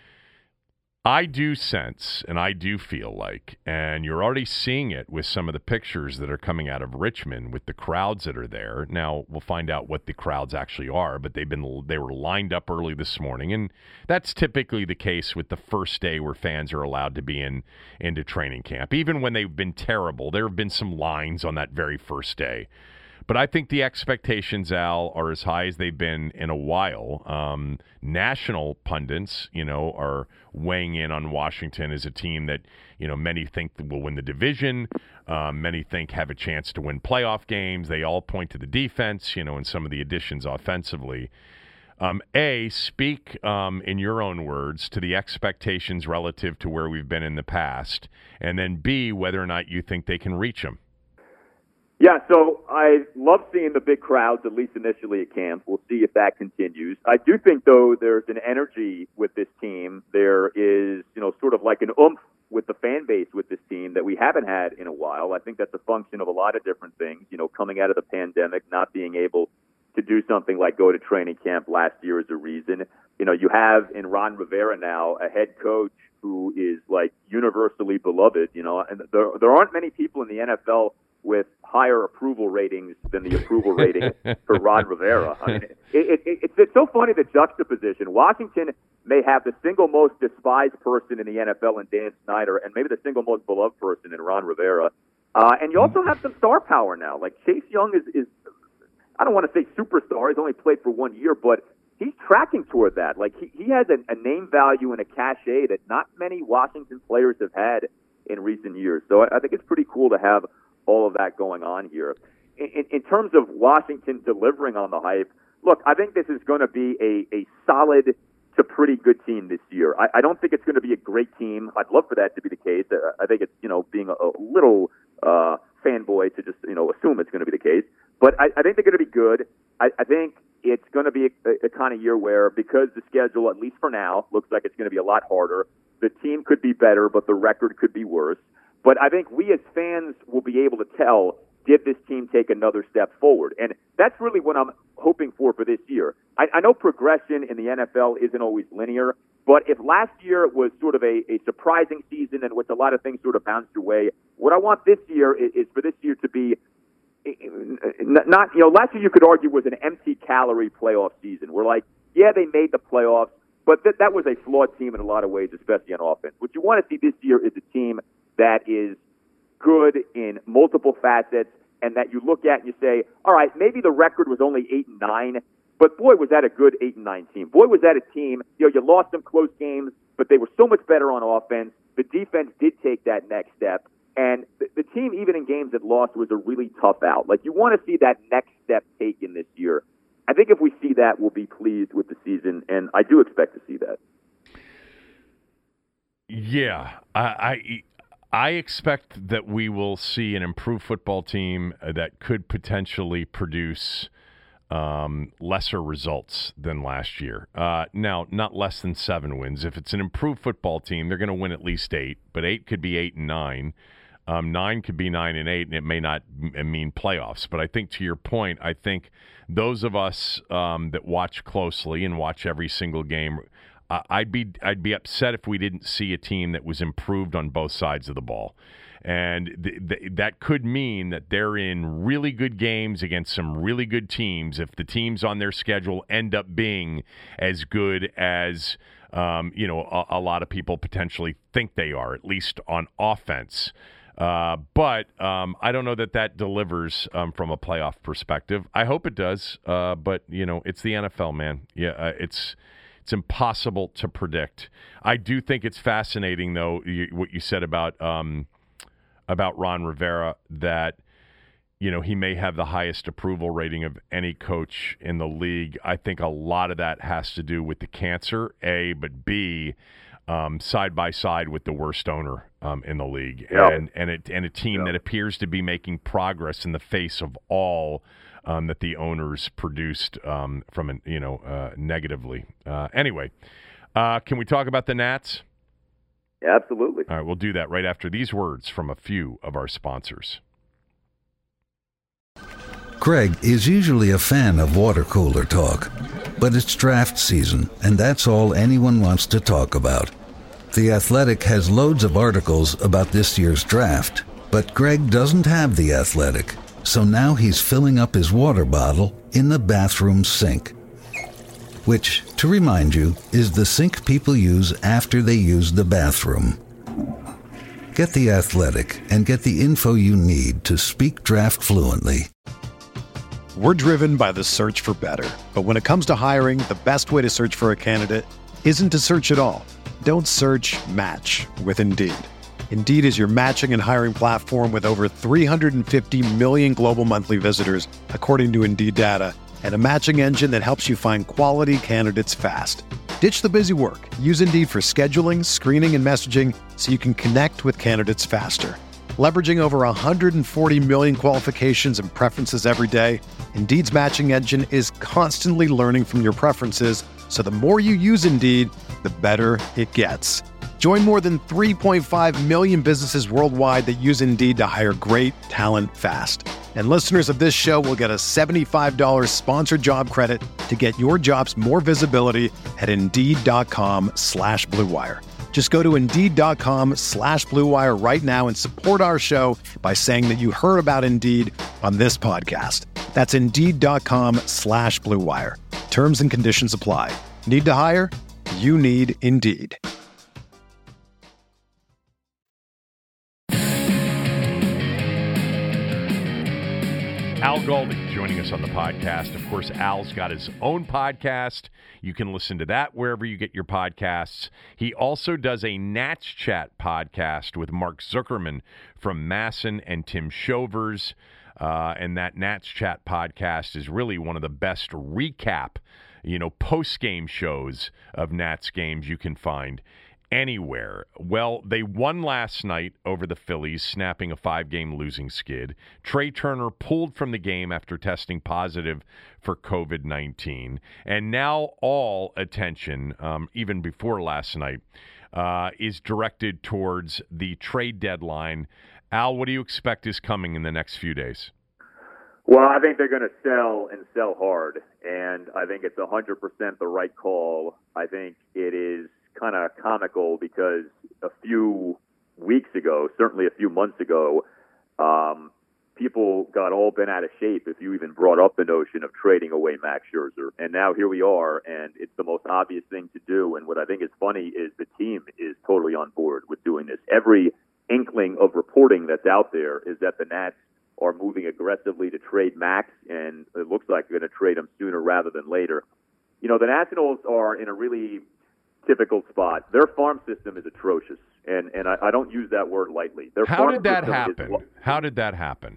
I do sense, and I do feel like, and you're already seeing it with some of the pictures that are coming out of Richmond with the crowds that are there. Now, we'll find out what the crowds actually are, but they've been they were lined up early this morning, and that's typically the case with the first day where fans are allowed to be in into training camp. Even when they've been terrible, there have been some lines on that very first day. But I think the expectations, Al, are as high as they've been in a while. Um, national pundits, you know, are weighing in on Washington as a team that, you know, many think will win the division. Um, many think have a chance to win playoff games. They all point to the defense, you know, and some of the additions offensively. Um, A, speak um, in your own words to the expectations relative to where we've been in the past. And then B, whether or not you think they can reach them. Yeah, so I love seeing the big crowds, at least initially at camp. We'll see if that continues. I do think, though, there's an energy with this team. There is, you know, sort of like an oomph with the fan base with this team that we haven't had in a while. I think that's a function of a lot of different things. You know, coming out of the pandemic, not being able to do something like go to training camp last year is a reason. You know, you have in Ron Rivera now a head coach who is, like, universally beloved, you know, and there, there aren't many people in the N F L with higher approval ratings than the approval rating for Ron Rivera. I mean, it, it, it, it's, it's so funny, the juxtaposition. Washington may have the single most despised person in the N F L in Dan Snyder, and maybe the single most beloved person in Ron Rivera. Uh, and you also have some star power now. Like Chase Young is, is, I don't want to say superstar. He's only played for one year, but he's tracking toward that. Like he, he has a, a name value and a cachet that not many Washington players have had in recent years. So I, I think it's pretty cool to have all of that going on here. In, in, in terms of Washington delivering on the hype, look, I think this is going to be a, a solid to pretty good team this year. I, I don't think it's going to be a great team. I'd love for that to be the case. Uh, I think it's, you know, being a, a little uh, fanboy to just, you know, assume it's going to be the case. But I, I think they're going to be good. I, I think it's going to be a, a kind of year where, because the schedule, at least for now, looks like it's going to be a lot harder, the team could be better, but the record could be worse. But I think we as fans will be able to tell, did this team take another step forward? And that's really what I'm hoping for for this year. I, I know progression in the N F L isn't always linear, but if last year was sort of a, a surprising season in which a lot of things sort of bounced your way, what I want this year is, is for this year to be not, you know, last year you could argue was an empty calorie playoff season. We're like, yeah, they made the playoffs, but th- that was a flawed team in a lot of ways, especially on offense. What you want to see this year is a team that is good in multiple facets, and that you look at and you say, all right, maybe the record was only eight and nine, but boy, was that a good eight and nine team. Boy, was that a team. You know, you lost some close games, but they were so much better on offense. The defense did take that next step, and the, the team, even in games that lost, was a really tough out. Like, you want to see that next step taken this year. I think if we see that, we'll be pleased with the season, and I do expect to see that. Yeah, I. I I expect that we will see an improved football team that could potentially produce um, lesser results than last year. Uh, now, not less than seven wins. If it's an improved football team, they're going to win at least eight, but eight could be eight and nine. Um, nine could be nine and eight, and it may not m- mean playoffs. But I think, to your point, I think those of us um, that watch closely and watch every single game, I'd be I'd be upset if we didn't see a team that was improved on both sides of the ball. And th- th- that could mean that they're in really good games against some really good teams if the teams on their schedule end up being as good as, um, you know, a-, a lot of people potentially think they are, at least on offense. Uh, but um, I don't know that that delivers um, from a playoff perspective. I hope it does, uh, but, you know, it's the N F L, man. Yeah, uh, it's it's impossible to predict. I do think it's fascinating, though, you, what you said about um, about Ron Rivera, that, you know, he may have the highest approval rating of any coach in the league. I think a lot of that has to do with the cancer, A, but B, um, side by side with the worst owner um, in the league, yep. and and, it, and a team yep. that appears to be making progress in the face of all um, that the owners produced um, from, an, you know, uh, negatively. Uh, anyway, uh, can we talk about the Nats? Yeah, absolutely. All right, we'll do that right after these words from a few of our sponsors. Greg is usually a fan of water cooler talk, but it's draft season, and that's all anyone wants to talk about. The Athletic has loads of articles about this year's draft, but Greg doesn't have The Athletic, so now he's filling up his water bottle in the bathroom sink. Which, to remind you, is the sink people use after they use the bathroom. Get The Athletic and get the info you need to speak draft fluently. We're driven by the search for better. But when it comes to hiring, the best way to search for a candidate isn't to search at all. Don't search, match with Indeed. Indeed is your matching and hiring platform with over three hundred fifty million global monthly visitors, according to Indeed data, and a matching engine that helps you find quality candidates fast. Ditch the busy work. Use Indeed for scheduling, screening, and messaging so you can connect with candidates faster. Leveraging over one hundred forty million qualifications and preferences every day, Indeed's matching engine is constantly learning from your preferences, so the more you use Indeed, the better it gets. Join more than three point five million businesses worldwide that use Indeed to hire great talent fast. And listeners of this show will get a seventy-five dollars sponsored job credit to get your jobs more visibility at Indeed.com slash Blue Wire. Just go to Indeed.com slash Blue Wire right now and support our show by saying that you heard about Indeed on this podcast. That's Indeed.com slash Blue Wire. Terms and conditions apply. Need to hire? You need Indeed. Al Galdi joining us on the podcast. Of course, Al's got his own podcast. You can listen to that wherever you get your podcasts. He also does a Nats Chat podcast with Mark Zuckerman from Masson and Tim Shovers. Uh, and that Nats Chat podcast is really one of the best recap, you know, post-game shows of Nats games you can find anywhere. Well, they won last night over the Phillies, snapping a five-game losing skid. Trey Turner pulled from the game after testing positive for covid nineteen. And now all attention, um, even before last night, uh, is directed towards the trade deadline. Al, what do you expect is coming in the next few days? Well, I think they're going to sell and sell hard, and I think it's one hundred percent the right call. I think it is kind of comical because a few weeks ago, certainly a few months ago, um, people got all bent out of shape if you even brought up the notion of trading away Max Scherzer. And now here we are, and it's the most obvious thing to do. And what I think is funny is the team is totally on board with doing this. Every inkling of reporting that's out there is that the Nats are moving aggressively to trade Max, and it looks like they're going to trade him sooner rather than later. You know, the Nationals are in a really typical spot. Their farm system is atrocious, and, and I, I don't use that word lightly. Their How farm did that system happen? Is, How did that happen?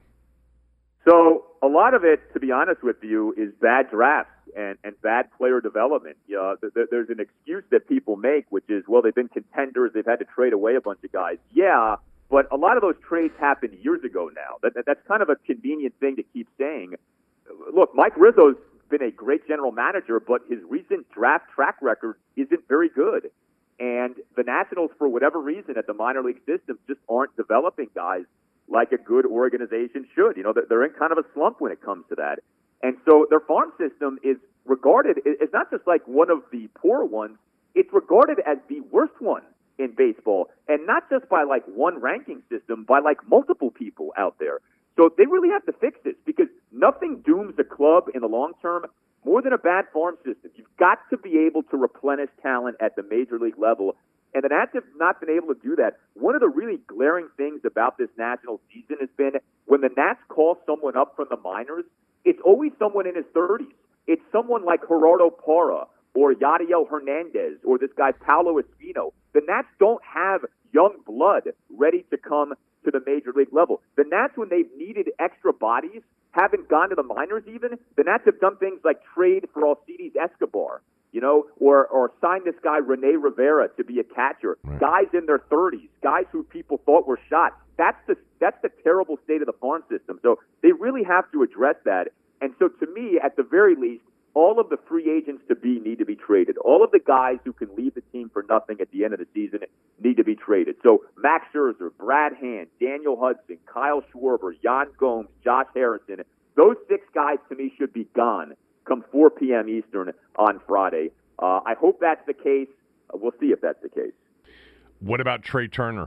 So a lot of it, to be honest with you, is bad drafts and, and bad player development. You know, th- there's an excuse that people make, which is, well, they've been contenders, they've had to trade away a bunch of guys. Yeah, but a lot of those trades happened years ago now. That, that, that's kind of a convenient thing to keep saying. Look, Mike Rizzo's been a great general manager, but his recent draft track record isn't very good. And the Nationals, for whatever reason, at the minor league system, just aren't developing guys like a good organization should. You know, they're in kind of a slump when it comes to that. And so their farm system is regarded, it's not just like one of the poor ones, it's regarded as the worst one in baseball, and not just by like one ranking system, by like multiple people out there. So they really have to fix this because nothing dooms a club in the long term more than a bad farm system. You've got to be able to replenish talent at the major league level, and the Nats have not been able to do that. One of the really glaring things about this national season has been when the Nats call someone up from the minors, it's always someone in his thirties. It's someone like Gerardo Parra or Yadiel Hernandez or this guy Paolo Espino. The Nats don't have young blood ready to come to the major league level. The Nats, when they've needed extra bodies, haven't gone to the minors even. The Nats have done things like trade for Alcides Escobar, you know, or or sign this guy Rene Rivera to be a catcher. Right. Guys in their thirties, guys who people thought were shot. That's the that's the terrible state of the farm system. So they really have to address that. And so to me, at the very least, all of the free agents to be need to be traded. All of the guys who can leave the team for nothing at the end of the season need to be traded. So Max Scherzer, Brad Hand, Daniel Hudson, Kyle Schwarber, Yan Gomes, Josh Harrison, those six guys to me should be gone come four p.m. Eastern on Friday. Uh, I hope that's the case. Uh, we'll see if that's the case. What about Trey Turner?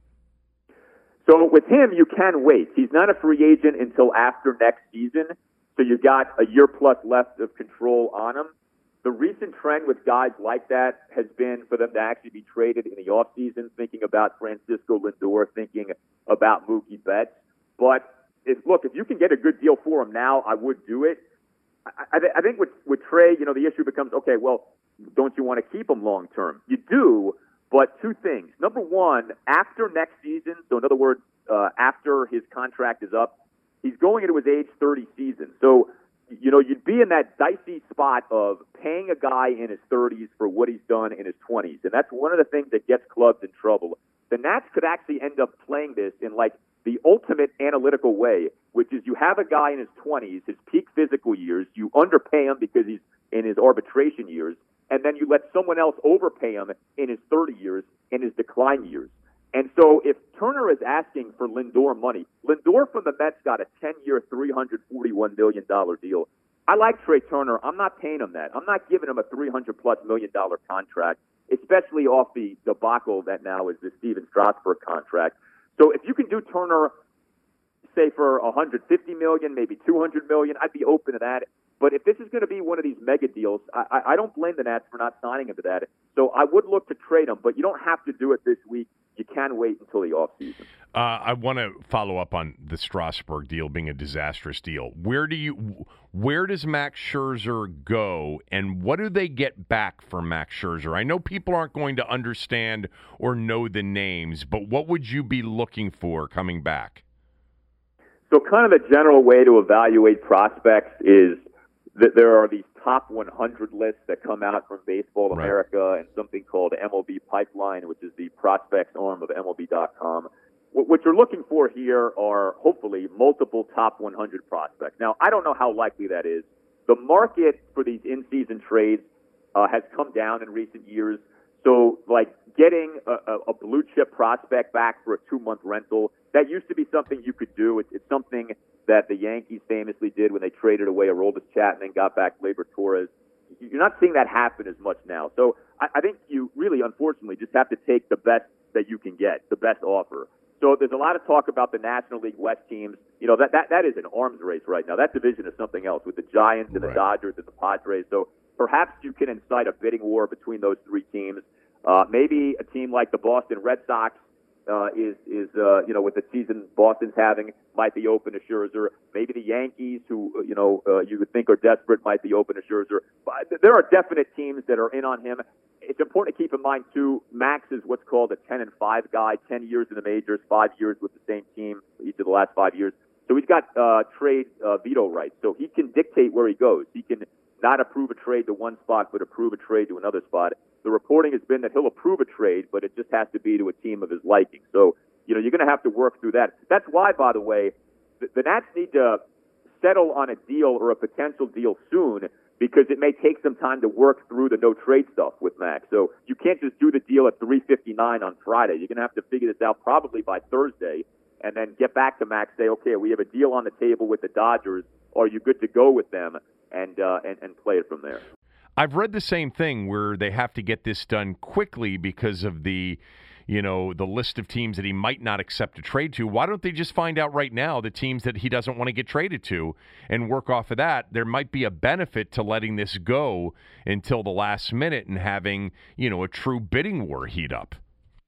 So with him, you can wait. He's not a free agent until after next season. So you've got a year plus left of control on him. The recent trend with guys like that has been for them to actually be traded in the offseason, thinking about Francisco Lindor, thinking about Mookie Betts. But if look, if you can get a good deal for him now, I would do it. I, I, I think with, with Trey, you know, the issue becomes, okay, well, don't you want to keep him long term? You do, but two things. Number one, after next season, so in other words, uh, after his contract is up, he's going into his age thirty season. So, you know, you'd be in that dicey spot of paying a guy in his thirties for what he's done in his twenties. And that's one of the things that gets clubs in trouble. The Nats could actually end up playing this in like the ultimate analytical way, which is you have a guy in his twenties, his peak physical years, you underpay him because he's in his arbitration years, and then you let someone else overpay him in his thirty years, in his decline years. And so if Turner is asking for Lindor money, Lindor from the Mets got a ten-year, three hundred forty-one million dollars deal. I like Trey Turner. I'm not paying him that. I'm not giving him a three hundred plus million dollar contract, especially off the debacle that now is the Steven Strasburg contract. So if you can do Turner, say, for one hundred fifty million dollars, maybe two hundred million dollars, I'd be open to that. But if this is going to be one of these mega deals, I, I don't blame the Nats for not signing him to that. So I would look to trade him, but you don't have to do it this week. You can wait until the offseason. Uh, I want to follow up on the Strasburg deal being a disastrous deal. Where do you, where does Max Scherzer go, and what do they get back for Max Scherzer? I know people aren't going to understand or know the names, but what would you be looking for coming back? So kind of the general way to evaluate prospects is that there are these top one hundred lists that come out from Baseball America right. and something called M L B Pipeline, which is the prospects arm of M L B dot com. What you're looking for here are, hopefully, multiple top one hundred prospects. Now, I don't know how likely that is. The market for these in-season trades uh, has come down in recent years. So, like, getting a, a, a blue-chip prospect back for a two-month rental, that used to be something you could do. It's, it's something that the Yankees famously did when they traded away Aroldis Chapman and got back Gleyber Torres. You're not seeing that happen as much now. So I, I think you really, unfortunately, just have to take the best that you can get, the best offer. So there's a lot of talk about the National League West teams. You know, that, that, that is an arms race right now. That division is something else with the Giants and the right. Dodgers and the Padres. So perhaps you can incite a bidding war between those three teams. Uh, maybe a team like the Boston Red Sox Uh, is, is uh, you know, with the season Boston's having, might be open to Scherzer. Maybe the Yankees, who, you know, uh, you would think are desperate, might be open to Scherzer. But there are definite teams that are in on him. It's important to keep in mind, too, Max is what's called a ten and five guy, ten years in the majors, five years with the same team each of the last five years. So he's got uh, trade uh, veto rights. So he can dictate where he goes. He can not approve a trade to one spot, but approve a trade to another spot. The reporting has been that he'll approve a trade, but it just has to be to a team of his liking. So, you know, you're going to have to work through that. That's why, by the way, the, the Nats need to settle on a deal or a potential deal soon, because it may take some time to work through the no-trade stuff with Max. So you can't just do the deal at three fifty-nine on Friday. You're going to have to figure this out probably by Thursday, and then get back to Max, say, okay, we have a deal on the table with the Dodgers. Are you good to go with them? And, uh, and, and play it from there. I've read the same thing where they have to get this done quickly because of the, you know, the list of teams that he might not accept a trade to. Why don't they just find out right now the teams that he doesn't want to get traded to and work off of that? There might be a benefit to letting this go until the last minute and having, you know, a true bidding war heat up.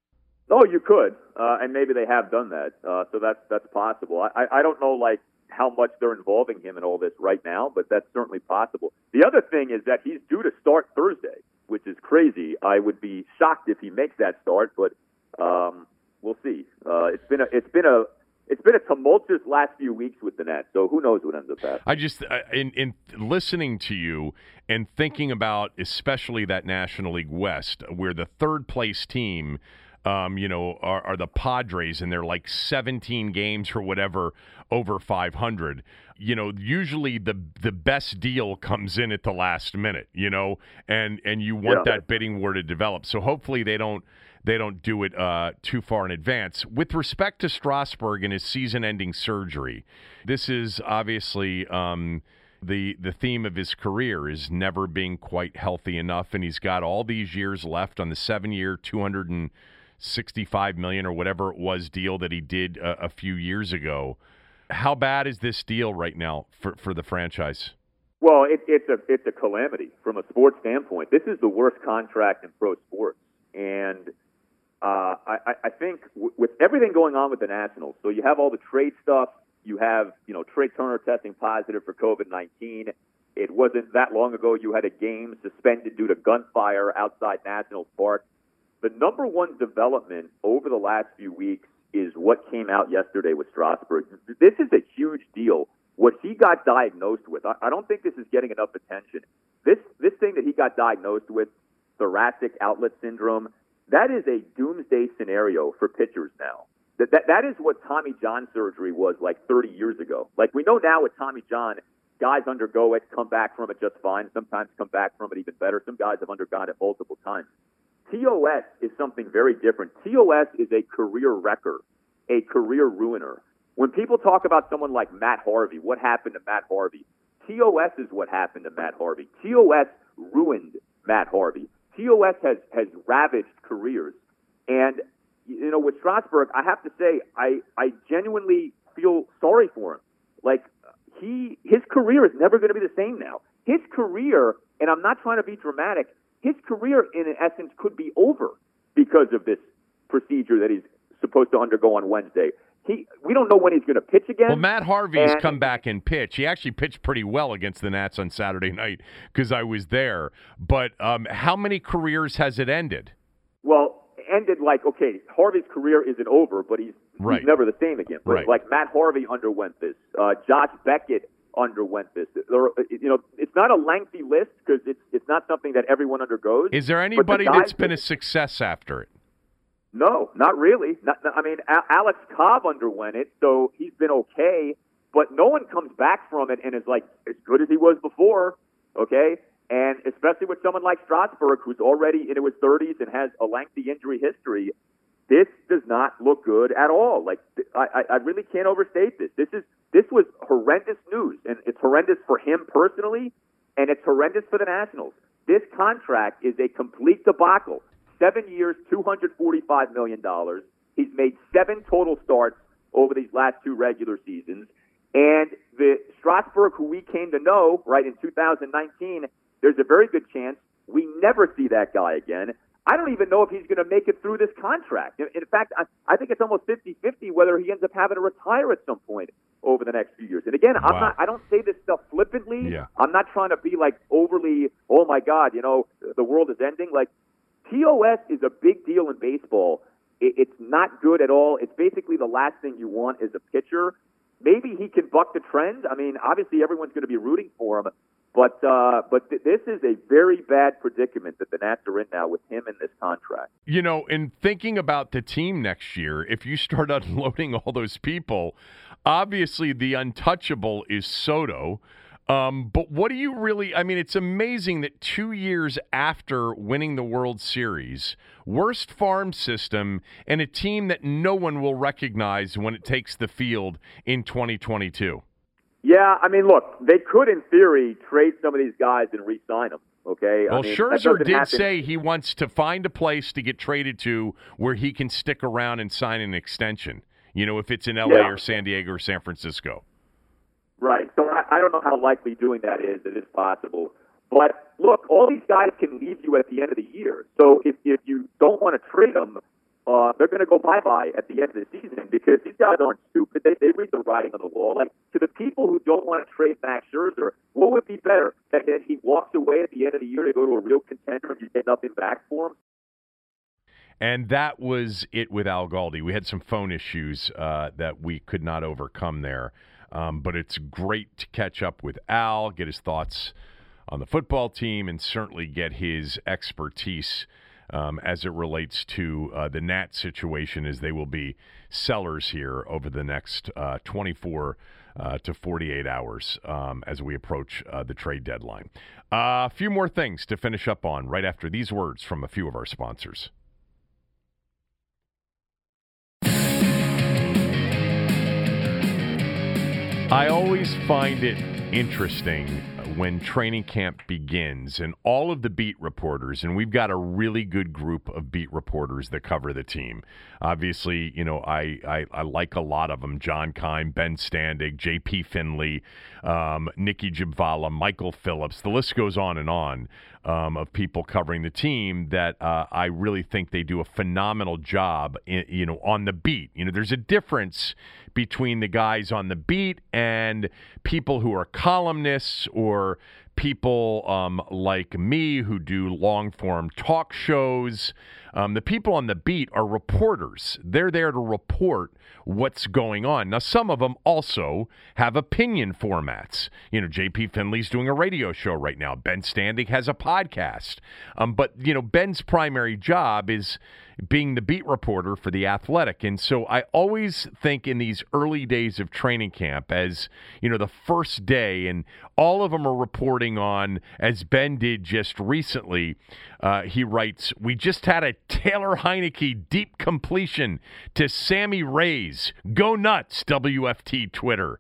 Oh, you could, uh, and maybe they have done that. Uh, so that's that's possible. I, I don't know, like, how much they're involving him in all this right now, but that's certainly possible. The other thing is that he's due to start Thursday, which is crazy. I would be shocked if he makes that start, but um, we'll see. Uh, it's been a it's been a it's been a tumultuous last few weeks with the Nats, so who knows what ends up happening. I just in in listening to you and thinking about especially that National League West, where the third place team. Um, you know, are, are the Padres, and they're like seventeen games or whatever over five hundred. You know, usually the the best deal comes in at the last minute. You know, and and you want yeah. that bidding war to develop. So hopefully they don't they don't do it uh, too far in advance. With respect to Strasburg and his season-ending surgery, this is obviously. Um, The the theme of his career is never being quite healthy enough, and he's got all these years left on the seven-year, two hundred sixty-five million dollars or whatever it was deal that he did a, a few years ago. How bad is this deal right now for, for the franchise? Well, it, it's a it's a calamity from a sports standpoint. This is the worst contract in pro sports, and uh, I, I think w- with everything going on with the Nationals, so you have all the trade stuff. You have, you know, Trey Turner testing positive for COVID nineteen. It wasn't that long ago you had a game suspended due to gunfire outside Nationals Park. The number one development over the last few weeks is what came out yesterday with Strasburg. This is a huge deal. What he got diagnosed with, I, I don't think this is getting enough attention. This this thing that he got diagnosed with, thoracic outlet syndrome, that is a doomsday scenario for pitchers now. That, that that is what Tommy John surgery was like thirty years ago. Like we know now with Tommy John, guys undergo it, come back from it just fine, sometimes come back from it even better. Some guys have undergone it multiple times. T O S is something very different. T O S is a career wrecker, a career ruiner. When people talk about someone like Matt Harvey, what happened to Matt Harvey? T O S is what happened to Matt Harvey. T O S ruined Matt Harvey. T O S has, has ravaged careers. And you know, with Strasburg, I have to say, I, I genuinely feel sorry for him. Like, he, his career is never going to be the same now. His career, and I'm not trying to be dramatic, his career, in essence, could be over because of this procedure that he's supposed to undergo on Wednesday. He, we don't know when he's going to pitch again. Well, Matt Harvey's and, come back and pitch. He actually pitched pretty well against the Nats on Saturday night because I was there. But um, how many careers has it ended? Well, ended like, okay, Harvey's career isn't over, but he's, right. he's never the same again. But right. like Matt Harvey underwent this. Uh, Josh Beckett underwent this. There, you know, it's not a lengthy list because it's it's not something that everyone undergoes. Is there anybody the that's been a success after it? No, not really. Not, I mean, a- Alex Cobb underwent it, so he's been okay, but no one comes back from it and is like as good as he was before, okay? And especially with someone like Strasburg, who's already into his thirties and has a lengthy injury history, this does not look good at all. Like, I, I really can't overstate this. This is this was horrendous news, and it's horrendous for him personally, and it's horrendous for the Nationals. This contract is a complete debacle. Seven years, two hundred forty-five million dollars. He's made seven total starts over these last two regular seasons. And the Strasburg, who we came to know, right, in two thousand nineteen, there's a very good chance we never see that guy again. I don't even know if he's going to make it through this contract. In fact, I, I think it's almost fifty-fifty whether he ends up having to retire at some point over the next few years. And again, wow. I'm not, I don't say this stuff flippantly. Yeah. I'm not trying to be like overly, oh my God, you know, the world is ending. Like, T O S is a big deal in baseball. It, it's not good at all. It's basically the last thing you want as a pitcher. Maybe he can buck the trend. I mean, obviously everyone's going to be rooting for him. But uh, but th- this is a very bad predicament that the Nats are in now with him in this contract. You know, in thinking about the team next year, if you start unloading all those people, obviously the untouchable is Soto. Um, but what do you really – I mean, it's amazing that two years after winning the World Series, worst farm system, and a team that no one will recognize when it takes the field in twenty twenty-two. Yeah, I mean, look, they could, in theory, trade some of these guys and re-sign them, Okay. Well, I mean, Scherzer did happen. say he wants to find a place to get traded to where he can stick around and sign an extension. You know, if it's in L A yeah. or San Diego or San Francisco. Right. So I, I don't know how likely doing that is. It is possible. But look, all these guys can leave you at the end of the year. So if, if you don't want to trade them, uh, they're going to go bye-bye at the end of the season because these guys aren't stupid. They, they read the writing on the wall. Like, to the people who don't want to trade Max Scherzer, what would be better? That, that he walks away at the end of the year to go to a real contender and you get nothing back for him? And that was it with Al Galdi. We had some phone issues uh, that we could not overcome there. Um, but it's great to catch up with Al, get his thoughts on the football team, and certainly get his expertise um, as it relates to uh, the Nats situation, as they will be sellers here over the next uh, twenty-four uh, to forty-eight hours um, as we approach uh, the trade deadline. Uh, a few more things to finish up on right after these words from a few of our sponsors. I always find it interesting when training camp begins and all of the beat reporters, and we've got a really good group of beat reporters that cover the team. Obviously, you know, I, I, I like a lot of them. John Keim, Ben Standig, J P Finley, um, Nikki Jibvala, Michael Phillips. The list goes on and on um, of people covering the team that uh, I really think they do a phenomenal job, in, you know, on the beat. You know, there's a difference between the guys on the beat and people who are columnists or people um, like me who do long-form talk shows. Um, the people on the beat are reporters. They're there to report what's going on. Now, some of them also have opinion formats. You know, J P Finley's doing a radio show right now. Ben Standig has a podcast. Um, but, you know, Ben's primary job is being the beat reporter for The Athletic. And so I always think in these early days of training camp, as, you know, the first day, and all of them are reporting on, as Ben did just recently, uh, he writes, we just had a Taylor Heineke deep completion to Sammy Rays. Go nuts, W F T Twitter.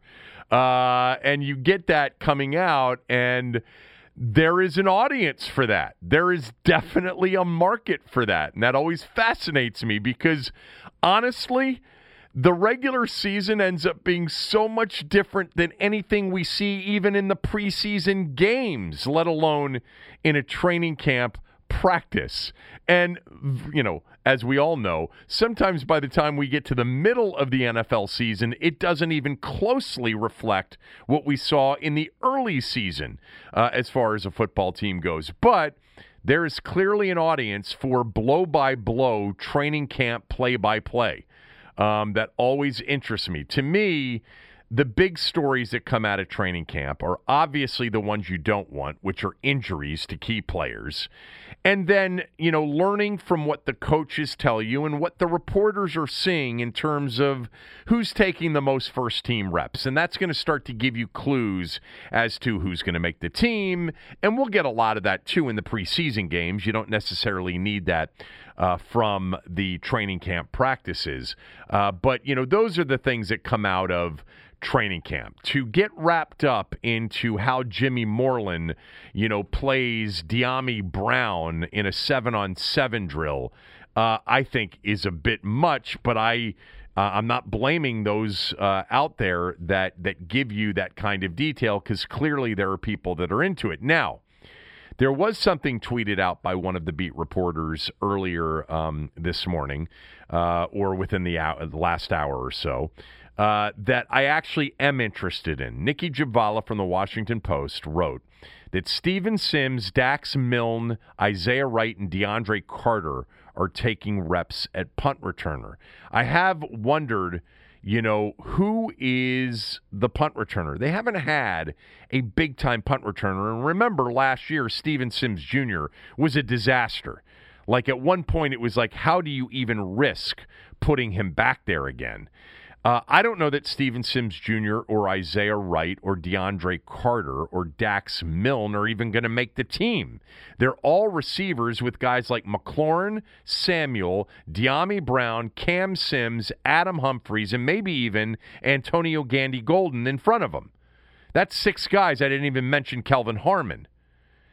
Uh, and you get that coming out, and there is an audience for that. There is definitely a market for that. And that always fascinates me because, honestly, the regular season ends up being so much different than anything we see even in the preseason games, let alone in a training camp practice. And, you know, as we all know, sometimes by the time we get to the middle of the N F L season, it doesn't even closely reflect what we saw in the early season uh, as far as a football team goes. But there is clearly an audience for blow-by-blow training camp play-by-play um, that always interests me. To me, the big stories that come out of training camp are obviously the ones you don't want, which are injuries to key players. And then, you know, learning from what the coaches tell you and what the reporters are seeing in terms of who's taking the most first-team reps. And that's going to start to give you clues as to who's going to make the team. And we'll get a lot of that, too, in the preseason games. You don't necessarily need that uh, from the training camp practices. Uh, but, you know, those are the things that come out of training camp. To get wrapped up into how Jimmy Moreland, you know, plays De'Ami Brown in a seven-on-seven drill, uh, I think is a bit much, but I, uh, I'm not blaming those uh, out there that, that give you that kind of detail, because clearly there are people that are into it. Now, there was something tweeted out by one of the beat reporters earlier um, this morning, uh, or within the, hour, the last hour or so, Uh, that I actually am interested in. Nikki Jibvala from the Washington Post wrote that Steven Sims, Dax Milne, Isaiah Wright, and DeAndre Carter are taking reps at punt returner. I have wondered, you know, who is the punt returner? They haven't had a big-time punt returner. And remember, last year, Steven Sims Junior was a disaster. Like, at one point, it was like, how do you even risk putting him back there again? Uh, I don't know that Steven Sims Junior or Isaiah Wright or DeAndre Carter or Dax Milne are even going to make the team. They're all receivers with guys like McLaurin, Samuel, De'Ami Brown, Cam Sims, Adam Humphries, and maybe even Antonio Gandy Golden in front of them. That's six guys. I didn't even mention Kelvin Harmon.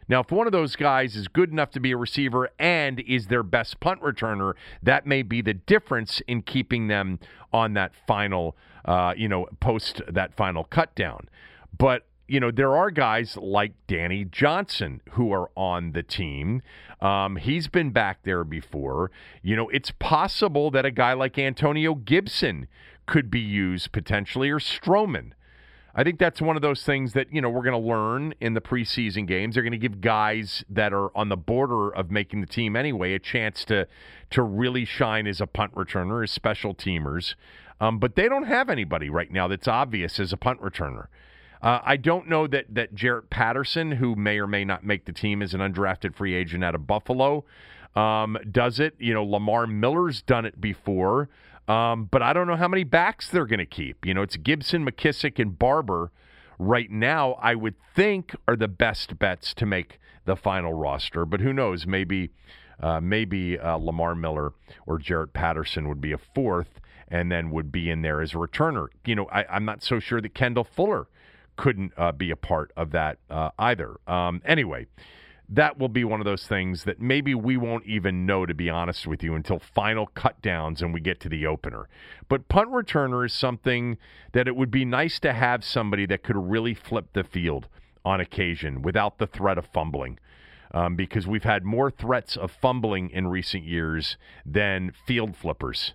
Now, if one of those guys is good enough to be a receiver and is their best punt returner, that may be the difference in keeping them on that final, uh, you know, post that final cut down. But, you know, there are guys like Danny Johnson who are on the team. Um, he's been back there before. You know, it's possible that a guy like Antonio Gibson could be used potentially, or Stroman. I think that's one of those things that, you know, we're going to learn in the preseason games. They're going to give guys that are on the border of making the team anyway a chance to to really shine as a punt returner, as special teamers. Um, but they don't have anybody right now that's obvious as a punt returner. Uh, I don't know that, that Jarrett Patterson, who may or may not make the team as an undrafted free agent out of Buffalo, um, does it. You know, Lamar Miller's done it before. Um, but I don't know how many backs they're going to keep. You know, it's Gibson, McKissick, and Barber right now, I would think, are the best bets to make the final roster. But who knows? Maybe uh, maybe uh, Lamar Miller or Jarrett Patterson would be a fourth and then would be in there as a returner. You know, I, I'm not so sure that Kendall Fuller couldn't uh, be a part of that uh, either. Um, anyway, that will be one of those things that maybe we won't even know, to be honest with you, until final cut downs and we get to the opener. But punt returner is something that it would be nice to have somebody that could really flip the field on occasion without the threat of fumbling. Um, because we've had more threats of fumbling in recent years than field flippers.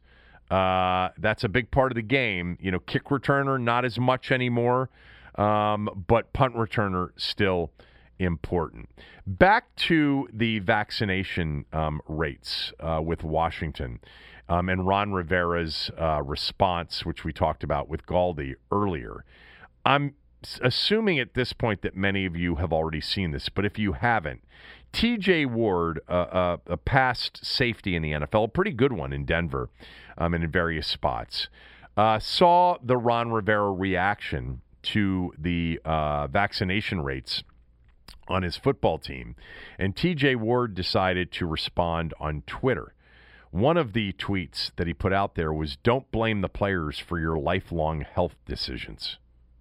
Uh, that's a big part of the game. You know, kick returner, not as much anymore, um, but punt returner still important. Back to the vaccination um, rates uh, with Washington um, and Ron Rivera's uh, response, which we talked about with Galdi earlier. I'm assuming at this point that many of you have already seen this, but if you haven't, T J Ward, uh, uh, a past safety in the N F L, a pretty good one in Denver um, and in various spots, uh, saw the Ron Rivera reaction to the uh, vaccination rates on his football team, and T J Ward decided to respond on Twitter. One of the tweets that he put out there was, "Don't blame the players for your lifelong health decisions."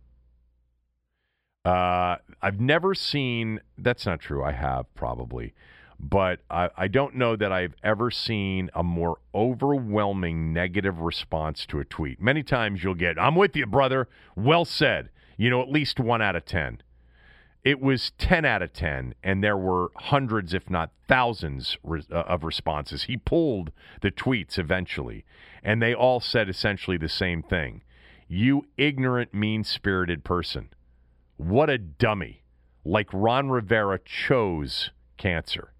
Uh, I've never seen, that's not true, I have probably, but I, I don't know that I've ever seen a more overwhelming negative response to a tweet. Many times you'll get, "I'm with you, brother, well said," you know, at least one out of ten. It was ten out of ten, and there were hundreds, if not thousands, re- uh, of responses. He pulled the tweets eventually, and they all said essentially the same thing. "You ignorant, mean-spirited person. What a dummy. Like Ron Rivera chose cancer."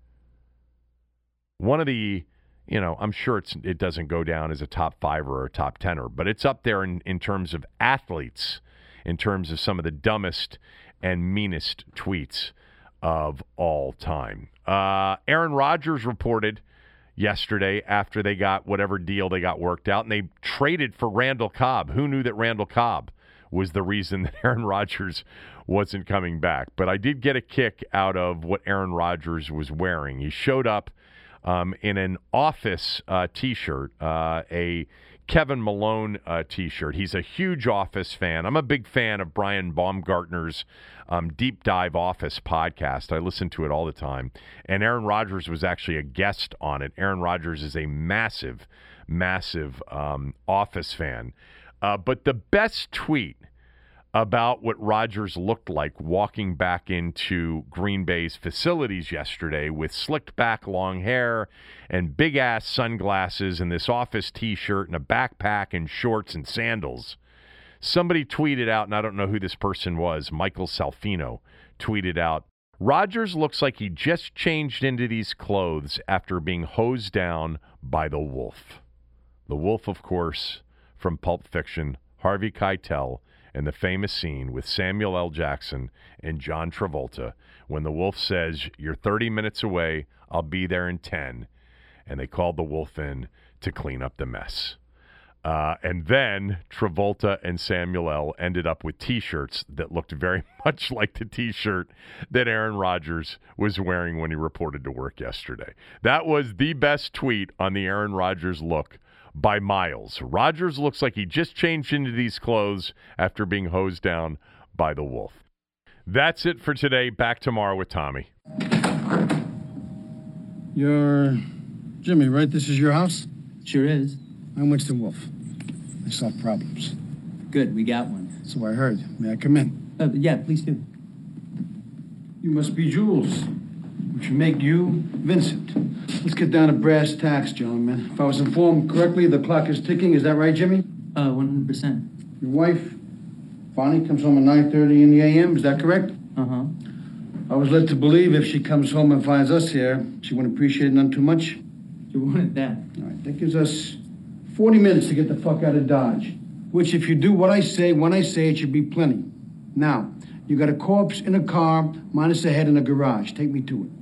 One of the, you know, I'm sure it's, it doesn't go down as a top five or a top tenner, but it's up there in, in terms of athletes, in terms of some of the dumbest and meanest tweets of all time. Uh, Aaron Rodgers reported yesterday after they got whatever deal they got worked out, and they traded for Randall Cobb. Who knew that Randall Cobb was the reason that Aaron Rodgers wasn't coming back? But I did get a kick out of what Aaron Rodgers was wearing. He showed up um, in an Office uh, T-shirt, uh, a Kevin Malone uh, T-shirt. He's a huge Office fan. I'm a big fan of Brian Baumgartner's um, Deep Dive Office podcast. I listen to it all the time. And Aaron Rodgers was actually a guest on it. Aaron Rodgers is a massive, massive um, Office fan. Uh, but the best tweet about what Rodgers looked like walking back into Green Bay's facilities yesterday with slicked back long hair and big-ass sunglasses and this Office T-shirt and a backpack and shorts and sandals. Somebody tweeted out, and I don't know who this person was, Michael Salfino tweeted out, "Rodgers looks like he just changed into these clothes after being hosed down by the wolf." The wolf, of course, from Pulp Fiction, Harvey Keitel, and the famous scene with Samuel L. Jackson and John Travolta when the wolf says, "You're thirty minutes away, I'll be there in ten. And they called the wolf in to clean up the mess. Uh, and then Travolta and Samuel L. ended up with T-shirts that looked very much like the T-shirt that Aaron Rodgers was wearing when he reported to work yesterday. That was the best tweet on the Aaron Rodgers look by miles. Rodgers looks like he just changed into these clothes after being hosed down by the wolf. That's it for today. Back tomorrow with Tommy. You're Jimmy, right? This is your house? Sure is. I'm Winston Wolfe. I solve problems. Good, we got one. So I heard. May I come in? Uh, yeah, please do. You must be Jules, which would make you Vincent. Let's get down to brass tacks, gentlemen. If I was informed correctly, the clock is ticking. Is that right, Jimmy? Uh, one hundred percent. Your wife, Bonnie, comes home at nine thirty in the a m. Is that correct? Uh-huh. I was led to believe if she comes home and finds us here, she wouldn't appreciate it none too much. You wanted that. All right, that gives us forty minutes to get the fuck out of Dodge. Which, if you do what I say, when I say it, should be plenty. Now, you got a corpse in a car, minus a head in a garage. Take me to it.